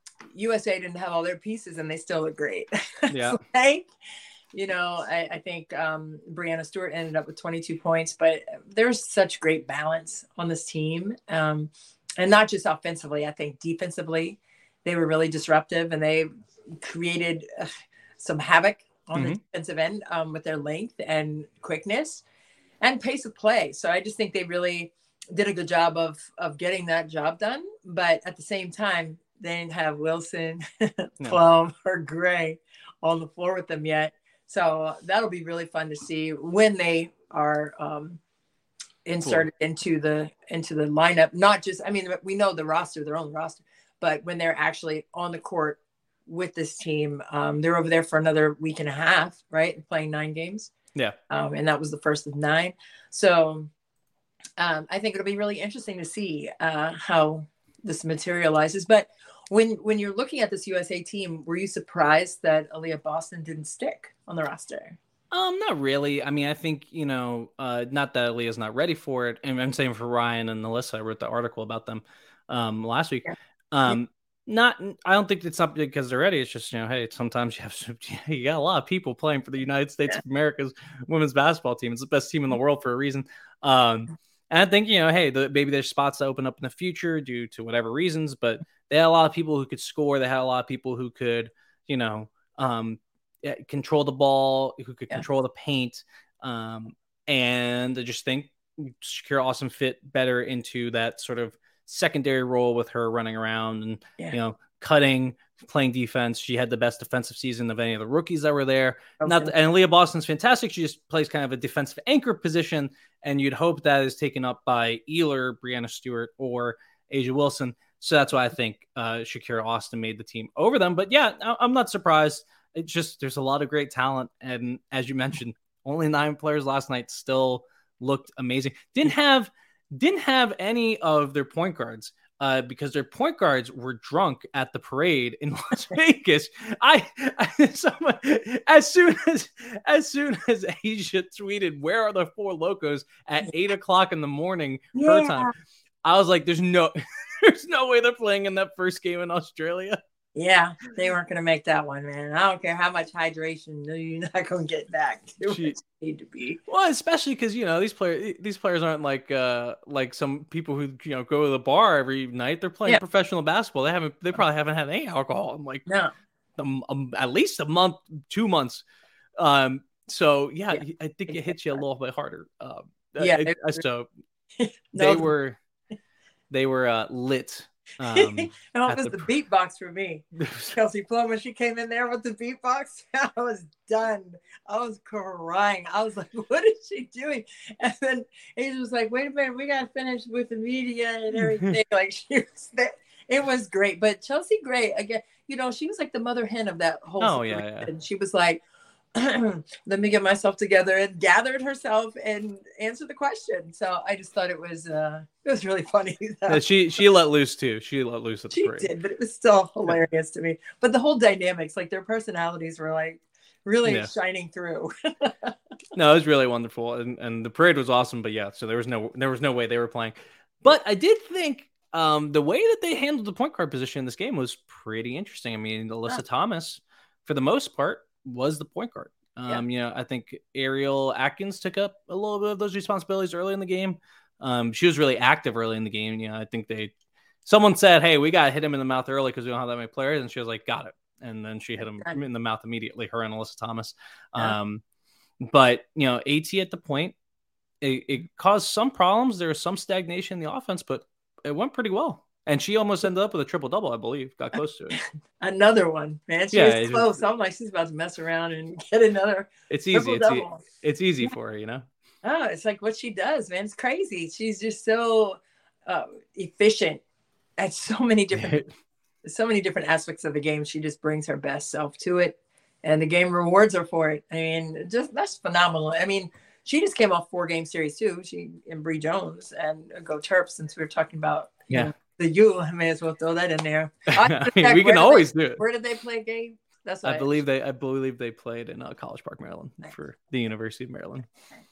U S A didn't have all their pieces, and they still look great. Yeah. It's like, you know, I, I think um, Brianna Stewart ended up with twenty-two points, but there's such great balance on this team. Um, and not just offensively, I think defensively, they were really disruptive, and they created uh, some havoc on Mhm. the defensive end um, with their length and quickness and pace of play. So I just think they really did a good job of, of getting that job done. But at the same time, they didn't have Wilson, Plum, or Gray on the floor with them yet. So that'll be really fun to see when they are um, inserted into the into the lineup. Not just, I mean, we know the roster, their own roster, but when they're actually on the court with this team, um, they're over there for another week and a half, right? Playing nine games. Yeah. Um, and that was the first of nine. So um, I think it'll be really interesting to see uh, how this materializes. But when when you're looking at this U S A team, were you surprised that Aaliyah Boston didn't stick on the roster? Um, not really. I mean, I think, you know, uh, not that Aaliyah's not ready for it. And I'm saying for Ryan and Alyssa, I wrote the article about them um, last week. Yeah. Um, not, I don't think it's something because they're ready. It's just, you know, hey, sometimes you have some, you got a lot of people playing for the United States Yeah. of America's women's basketball team. It's the best team in the world for a reason. Um, and I think, you know, hey, the, maybe there's spots that open up in the future due to whatever reasons, but they had a lot of people who could score. They had a lot of people who could, you know, um, control the ball, who could Yeah. control the paint. Um, and I just think Shakira Austin fit better into that sort of secondary role with her running around and, Yeah. you know, cutting, playing defense. She had the best defensive season of any of the rookies that were there. Okay. Not the, and Leah Boston's fantastic. She just plays kind of a defensive anchor position, and you'd hope that is taken up by Ealer, Brianna Stewart, or Asia Wilson. So that's why I think uh, Shakira Austin made the team over them. But yeah, I- I'm not surprised. It's just there's a lot of great talent, and as you mentioned, only nine players last night still looked amazing. Didn't have didn't have any of their point guards uh, because their point guards were drunk at the parade in Las Vegas. I, I someone, as soon as as soon as Asia tweeted, "Where are the four locos?" at eight o'clock in the morning her Yeah. time, I was like, "There's no, there's no way they're playing in that first game in Australia." Yeah, they weren't going to make that one, man. I don't care how much hydration you're not going to get back to She- what you need to be. Well, especially because you know these players, these players aren't like uh like some people who you know go to the bar every night. They're playing Yeah. professional basketball. They haven't, they probably haven't had any alcohol in like No, um, um, at least a month, two months. Um, so yeah, Yeah. I think it hits you a little bit harder. Um, Yeah, it- it- uh, so no, they were they were uh, lit. Um, no, at it was the the beatbox for me. Kelsey Plum, when she came in there with the beatbox, I was done. I was crying. I was like, what is she doing? And then Asia was like, wait a minute, we got to finish with the media and everything. Like, she was there. It was great. But Chelsea Gray, again, you know, she was like the mother hen of that whole Oh, yeah, situation. yeah. And she was like, let me get myself together, and gathered herself and answered the question. So I just thought it was uh it was really funny. Yeah, she she let loose too. She let loose at the She parade. did, but it was still hilarious to me. But the whole dynamics, like their personalities were like really Yeah. shining through. No, it was really wonderful, and, and the parade was awesome. But yeah, so there was no there was no way they were playing. But I did think um, the way that they handled the point guard position in this game was pretty interesting. I mean, Alyssa Yeah. Thomas, for the most part, was the point guard. Um, You know, I think Ariel Atkins took up a little bit of those responsibilities early in the game. Um, she was really active early in the game. You know, I think they, someone said, hey, we got to hit him in the mouth early because we don't have that many players. And she was like, got it. And then she hit him in the mouth immediately, her and Alyssa Thomas. Yeah. Um, but, you know, AT at the point, it, it caused some problems. There was some stagnation in the offense, but it went pretty well. And she almost ended up with a triple double, I believe. Got close to it. Another one, man. She Yeah, was close. Just, I'm like, she's about to mess around and get another. It's easy. It's, e- it's easy for her, you know? Oh, it's like what she does, man. It's crazy. She's just so uh, efficient at so many different, so many different aspects of the game. She just brings her best self to it, and the game rewards her for it. I mean, just that's phenomenal. I mean, she just came off four game series too. She and Bree Jones and Go Terps. Since we were talking about, yeah. You know, the U, I may as well throw that in there. I mean, we can always they, do it. Where did they play, Gabe? That's I believe they. I believe they played in uh, College Park, Maryland, nice. For the University of Maryland.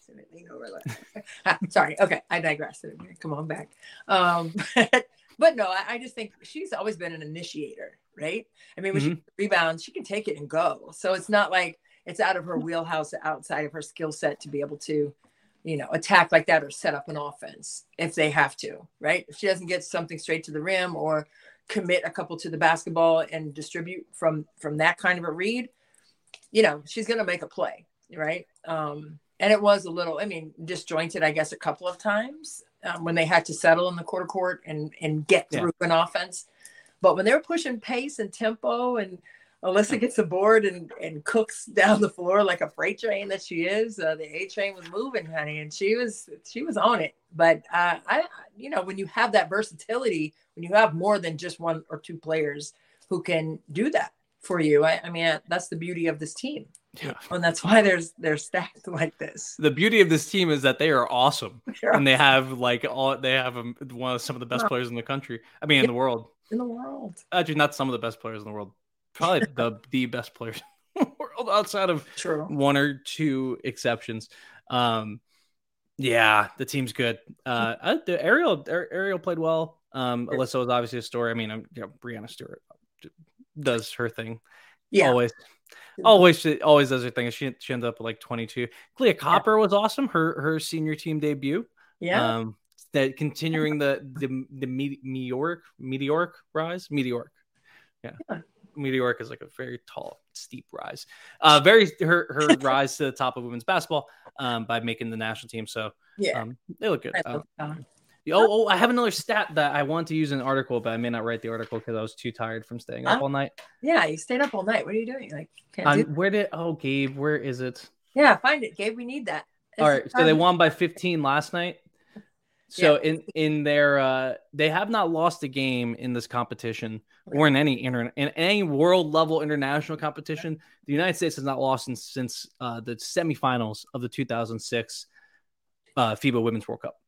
Sorry. Okay, I digress. Come on back. Um, but, but no, I, I just think she's always been an initiator, right? I mean, when mm-hmm. she rebounds, she can take it and go. So it's not like it's out of her wheelhouse, outside of her skill set to be able to, you know, attack like that or set up an offense if they have to, right? If she doesn't get something straight to the rim or commit a couple to the basketball and distribute from from that kind of a read, you know, she's going to make a play, right? Um, and it was a little, I mean, disjointed, I guess, a couple of times um, when they had to settle in the quarter court and and get through yeah. an offense. But when they were pushing pace and tempo, and Alyssa gets aboard and, and cooks down the floor like a freight train that she is, uh, the A train was moving, honey, and she was she was on it. But uh, I, you know, when you have that versatility, when you have more than just one or two players who can do that for you, I, I mean, that's the beauty of this team. Yeah. And that's why there's they're stacked like this. The beauty of this team is that they are awesome, they're and awesome. They have like all they have um, one of some of the best players in the country. I mean, yeah. in the world. In the world. Actually, not some of the best players in the world. Probably the the best players in the world outside of True. one or two exceptions. Um, yeah, the team's good. Uh, I, the Ariel Ariel played well. Um, Alyssa was obviously a story. I mean, I'm, you know, Breanna Stewart does her thing. Yeah. Always. Always, she always does her thing. She she ended up with like twenty-two. Clea Copper yeah. was awesome. Her her senior team debut. Yeah. Um, that continuing the the the meteoric meteoric rise meteoric. Yeah. yeah. Meteoric is like a very tall, steep rise. Uh, very her her rise to the top of women's basketball um, by making the national team. So yeah, um, they look good. Uh, oh, oh, I have another stat that I want to use in an article, but I may not write the article because I was too tired from staying up huh? all night. Yeah, you stayed up all night. What are you doing? Like, can't um, do where did oh Gabe? Where is it? Yeah, find it, Gabe. We need that. It's all right, so they won by fifteen last night. So yeah. in in their uh, they have not lost a game in this competition or in any inter- in any world level international competition. The United States has not lost in, since uh, the semifinals of the two thousand six uh, FIBA Women's World Cup.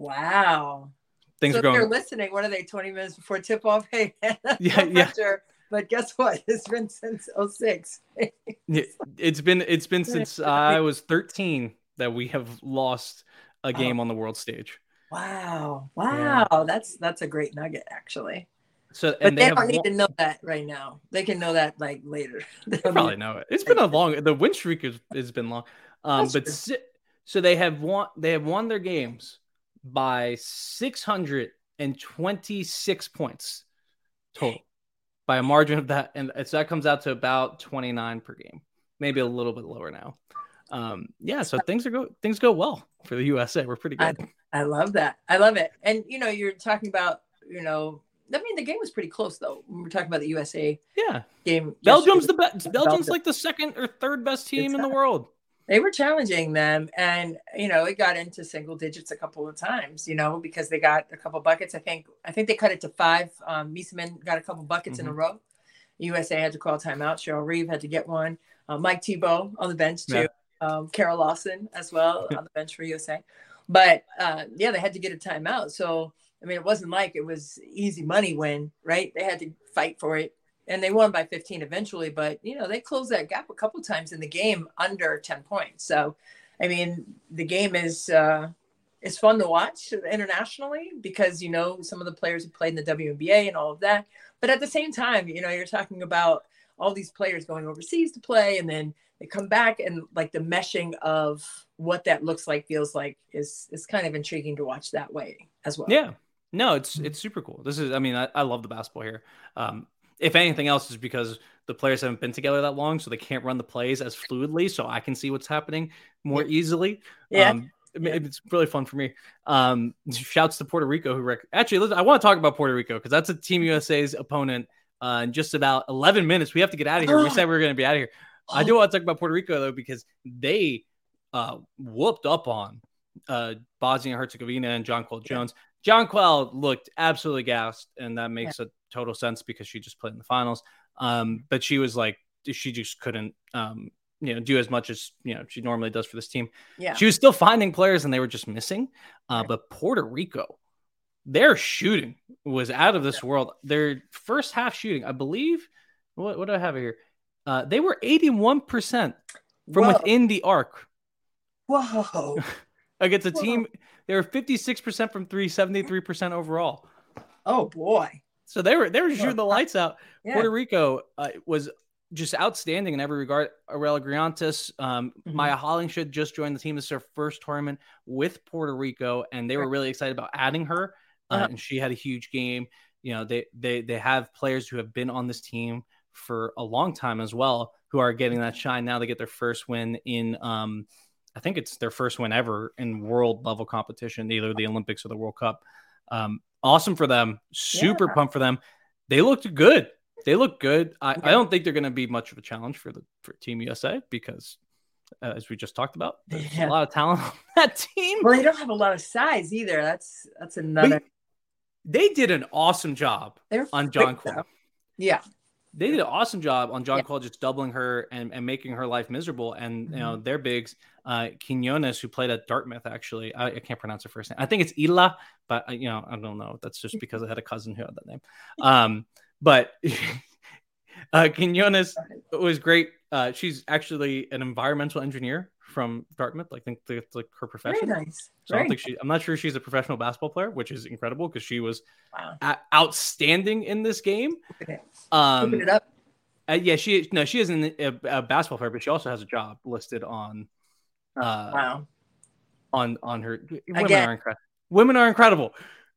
Wow, things so are going. If you're listening. What are they? twenty minutes before tip off? Hey, yeah, yeah. Sure. But guess what? It's been since oh six. yeah, it's been it's been since I was thirteen that we have lost a game oh. on the world stage. Wow. Wow. Yeah. That's that's a great nugget, actually. So and but they, they don't have need one... to know that right now. They can know that like later. They probably know it. It's been a long the win streak has, has been long. Um but si- so they have won they have won their games by six hundred twenty-six points total by a margin of that, and so that comes out to about twenty-nine per game. Maybe a little bit lower now. Um yeah, so things are go things go well for the U S A. We're pretty good. I, I love that. I love it. And you know, you're talking about, you know, I mean, the game was pretty close though. When we're talking about the U S A yeah. game. Belgium's the best. Belgium's like the second or third best team it's in the not. world. They were challenging them, and you know, it got into single digits a couple of times, you know, because they got a couple buckets. I think I think they cut it to five. Um Mieseman got a couple buckets mm-hmm. in a row. U S A had to call timeout. Cheryl Reeve had to get one. Uh, Mike Thibault on the bench too. Yeah. Um, Carol Lawson as well on the bench for U S A. But uh, yeah, they had to get a timeout. So, I mean, it wasn't like it was easy money win, right? They had to fight for it. And they won by fifteen eventually. But, you know, they closed that gap a couple times in the game under ten points. So, I mean, the game is uh, it's fun to watch internationally because, you know, some of the players who played in the W N B A and all of that. But at the same time, you know, you're talking about all these players going overseas to play and then they come back, and like the meshing of what that looks like, feels like is is kind of intriguing to watch that way as well. Yeah, no, it's it's super cool. This is, I mean, I, I love the basketball here. Um, if anything else, is because the players haven't been together that long, so they can't run the plays as fluidly. So I can see what's happening more yeah. easily. Yeah. Um, yeah. It's really fun for me. Um, shouts to Puerto Rico, who rec- actually, listen, I want to talk about Puerto Rico because that's a Team U S A's opponent uh, in just about eleven minutes. We have to get out of here. We said we were going to be out of here. I do want to talk about Puerto Rico, though, because they uh, whooped up on uh, Bosnia and Herzegovina and Jonquel Jones. Jonquel looked absolutely gassed, and that makes yeah. a total sense because she just played in the finals. Um, but she was like, she just couldn't, um, you know, do as much as, you know, she normally does for this team. Yeah. She was still finding players, and they were just missing. Uh, right. But Puerto Rico, their shooting was out of this yeah. world. Their first half shooting, I believe, what, what do I have here? Uh, they were eighty-one percent from Whoa. within the arc. Whoa. Against a Whoa. team, they were fifty-six percent from three, seventy-three percent overall. Oh, boy. So they were they were shooting the lights out. Yeah. Puerto Rico uh, was just outstanding in every regard. Aurelia Griantes, um, mm-hmm. Maya Hollingshead just joined the team. This is her first tournament with Puerto Rico, and they were really excited about adding her. Uh, uh-huh. And she had a huge game. You know, they they they have players who have been on this team for a long time as well, who are getting that shine. Now they get their first win in, um, I think it's their first win ever in world level competition, either the Olympics or the World Cup. Um, awesome for them. Super yeah. pumped for them. They looked good. They look good. I, yeah. I don't think they're going to be much of a challenge for the for Team U S A because, uh, as we just talked about, there's yeah. a lot of talent on that team. Well, they don't have a lot of size either. That's that's another. But they did an awesome job They're on Jonquel. Yeah. They did an awesome job on Jonquel, yeah. just doubling her and, and making her life miserable. And, mm-hmm. you know, their bigs, uh, Quinones, who played at Dartmouth, actually, I, I can't pronounce her first name. I think it's Ila, but, you know, I don't know. That's just because I had a cousin who had that name. Um, but uh, Quinones was great. Uh, she's actually an environmental engineer from Dartmouth. I think that's like her profession. Very nice. So Very I don't think she, I'm not sure she's a professional basketball player, which is incredible because she was wow. a- outstanding in this game. Okay. Um, Keeping it up. Uh, yeah, she no, she isn't a, a basketball player, but she also has a job listed on, uh, wow, on on her. Women Again. are incredible. Women are incredible.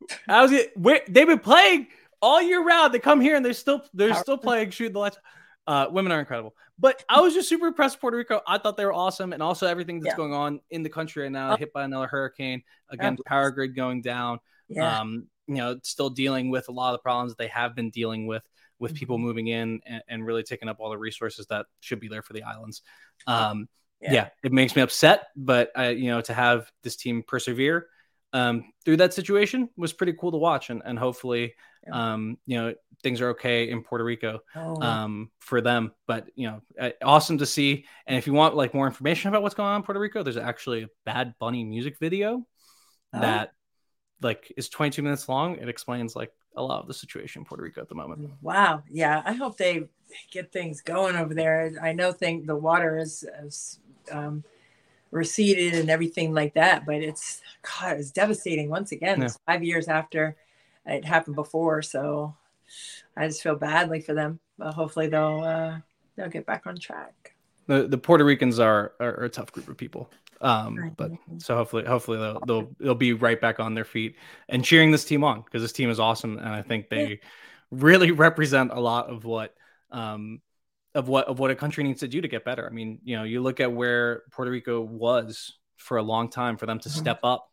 I was they've been playing all year round. They come here and they're still they're still playing, shooting the lights. Uh, women are incredible. But I was just super impressed with Puerto Rico. I thought they were awesome, and also everything that's yeah. going on in the country right now. Oh. Hit by another hurricane again, oh. power grid going down. Yeah. Um, you know, still dealing with a lot of the problems that they have been dealing with. with people moving in and, and really taking up all the resources that should be there for the islands. Um, yeah. yeah, it makes me upset, but uh, you know, to have this team persevere um, through that situation was pretty cool to watch. And, and hopefully, yeah. um, you know, things are okay in Puerto Rico oh. um, for them, but you know, uh, awesome to see. And if you want like more information about what's going on in Puerto Rico, there's actually a Bad Bunny music video oh. that like is twenty-two minutes long. It explains like a lot of the situation in Puerto Rico at the moment. Wow. Yeah. I hope they get things going over there. I know think the water is, is um, receded and everything like that, but it's, God, it's devastating once again. Yeah. It's five years after it happened before. So I just feel badly for them, but hopefully they'll, uh, they'll get back on track. The, the Puerto Ricans are, are a tough group of people. Um, but so hopefully, hopefully they'll, they'll, they'll be right back on their feet and cheering this team on because this team is awesome. And I think they yeah. really represent a lot of what, um, of what, of what a country needs to do to get better. I mean, you know, you look at where Puerto Rico was for a long time for them to mm-hmm. step up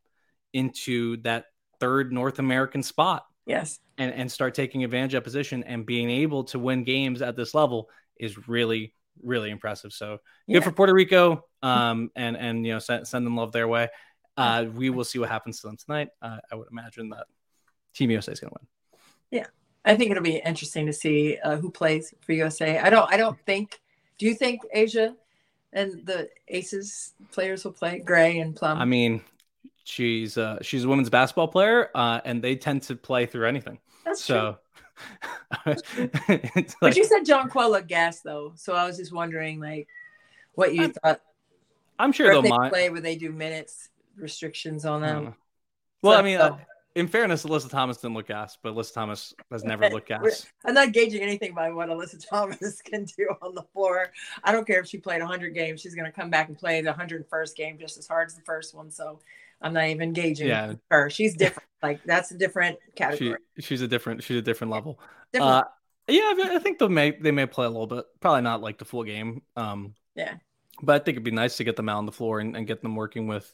into that third North American spot. Yes. And, and start taking advantage of position and being able to win games at this level is really, really impressive. So good yeah. for Puerto Rico. Um, and, and, you know, send, send them love their way. Uh, we will see what happens to them tonight. Uh, I would imagine that Team U S A is going to win. Yeah. I think it'll be interesting to see uh, who plays for U S A. I don't, I don't think, do you think Asia and the Aces players will play, Gray and Plum? I mean, she's uh she's a women's basketball player uh, and they tend to play through anything. That's so, true. Like, but you said Jonquel looked gas though. So I was just wondering like what you I'm, thought. I'm sure they'll they mind. play where they do minutes restrictions on them. Uh, well, so, I mean, uh, in fairness, Alyssa Thomas didn't look gas, but Alyssa Thomas has never looked gas. I'm not gauging anything by what Alyssa Thomas can do on the floor. I don't care if she played one hundred games. She's going to come back and play the one hundred first game just as hard as the first one. So I'm not even gauging yeah. her. She's different. Like that's a different category. She, she's a different. She's a different level. Different. Uh, yeah, I think they may they may play a little bit. Probably not like the full game. Um, yeah, but I think it'd be nice to get them out on the floor and, and get them working with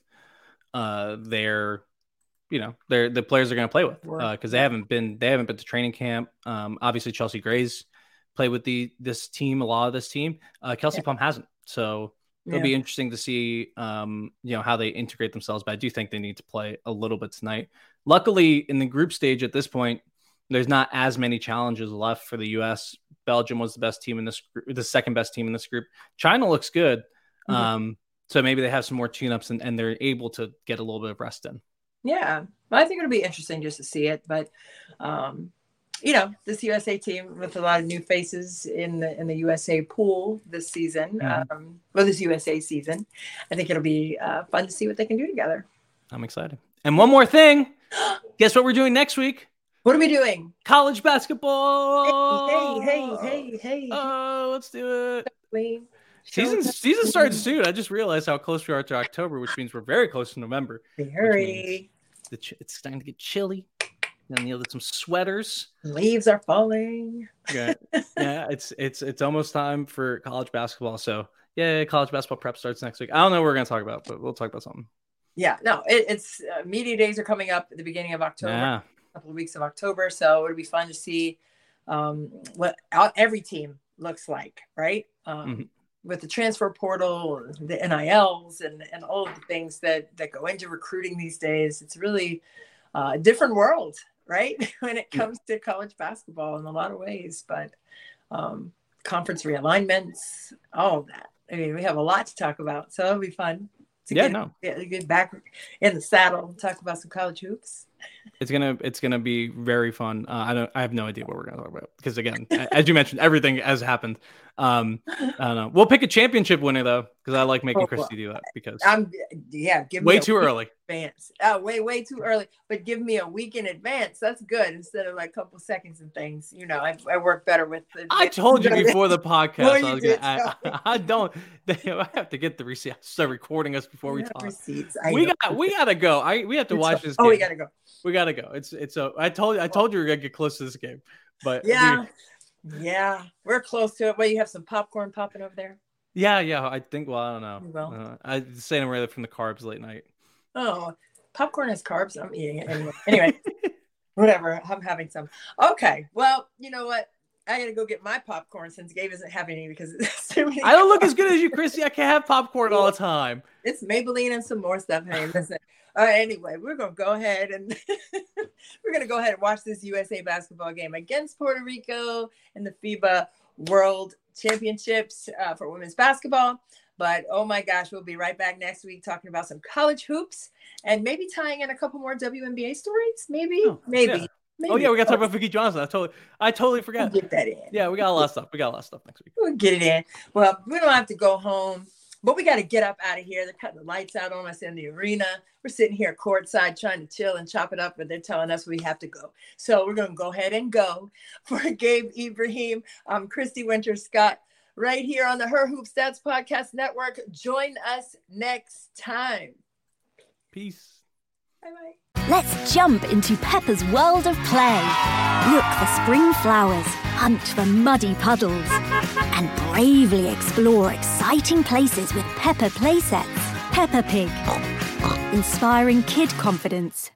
uh, their, you know, their the players they're going to play with because uh, they haven't been they haven't been to training camp. Um, obviously Chelsea Gray's played with the this team a lot of this team. Uh, Kelsey yeah. Plum hasn't, so. It'll yeah. be interesting to see, um, you know, how they integrate themselves. But I do think they need to play a little bit tonight. Luckily, in the group stage at this point, there's not as many challenges left for the U S. Belgium was the best team in this group, the second best team in this group. China looks good. Mm-hmm. Um, so maybe they have some more tune-ups and, and they're able to get a little bit of rest in. Yeah, well, I think it'll be interesting just to see it. But, um, you know, this U S A team with a lot of new faces in the in the U S A pool this season, mm-hmm. um, well, this U S A season. I think it'll be uh, fun to see what they can do together. I'm excited. And one more thing. Guess what we're doing next week? What are we doing? College basketball. Hey, hey, hey, hey, hey. Oh, let's do it. Wait. Season season starts soon. I just realized how close we are to October, which means we're very close to November. Very. The ch- it's starting to get chilly. Then you know, some sweaters. Leaves are falling. Yeah, yeah. It's it's it's almost time for college basketball. So yeah, college basketball prep starts next week. I don't know what we're gonna talk about, but we'll talk about something. Yeah, no, it, it's uh, media days are coming up at the beginning of October. Yeah. A couple of weeks of October, so it'll be fun to see um, what every team looks like, right? Um, mm-hmm. With the transfer portal, the N I Ls, and and all of the things that that go into recruiting these days. It's really uh, a different world. Right, when it comes to college basketball in a lot of ways, but um, conference realignments, all of that. I mean, we have a lot to talk about, so it'll be fun to yeah, get, no. get, get back in the saddle and talk about some college hoops. It's gonna it's gonna be very fun. Uh, I don't I have no idea what we're gonna talk about because again, as you mentioned, everything has happened. Um, I don't know. We'll pick a championship winner though, because I like making oh, Christy do that. Because I'm yeah, give me way a too early. Advance. Oh, way way too early. But give me a week in advance. That's good instead of like a couple seconds and things. You know, I, I work better with. The, I told you before the podcast. No, I, was gonna, I, I don't. I have to get the receipts. Start recording us before we talk. Receipts. We know. got we gotta go. I we have to watch this. Oh, game. we gotta go. We gotta go. It's it's a. I told you. I told you we are gonna get close to this game, but yeah, we, yeah, we're close to it. Well, you have some popcorn popping over there. Yeah, yeah. I think. Well, I don't know. Well, uh, I staying away from the carbs late night. Oh, popcorn has carbs. I'm eating it anyway. Anyway, whatever. I'm having some. Okay. Well, you know what? I gotta go get my popcorn since Gabe isn't having any because it's too many. I don't look as good as you, Christy. I can't have popcorn all the time. It's Maybelline and some more stuff. Hey, listen. All right, anyway, we're going to go ahead and we're going to go ahead and watch this U S A basketball game against Puerto Rico in the FIBA World Championships uh, for women's basketball. But, oh, my gosh, we'll be right back next week talking about some college hoops and maybe tying in a couple more W N B A stories. Maybe, oh, maybe. Yeah. Maybe. Oh, yeah, we got to talk about Vicki Johnson. I totally, I totally forgot. We'll get that in. Yeah, we got a lot of stuff. We got a lot of stuff next week. We'll get it in. Well, we don't have to go home. But we got to get up out of here. They're cutting the lights out on us in the arena. We're sitting here courtside trying to chill and chop it up, but they're telling us we have to go. So we're going to go ahead and go. For Gabe Ibrahim, I'm Christy Winter-Scott right here on the Her Hoop Stats Podcast Network. Join us next time. Peace. Bye-bye. Let's jump into Peppa's world of play. Look for spring flowers, hunt for muddy puddles, and bravely explore exciting places with Peppa play sets. Peppa Pig, inspiring kid confidence.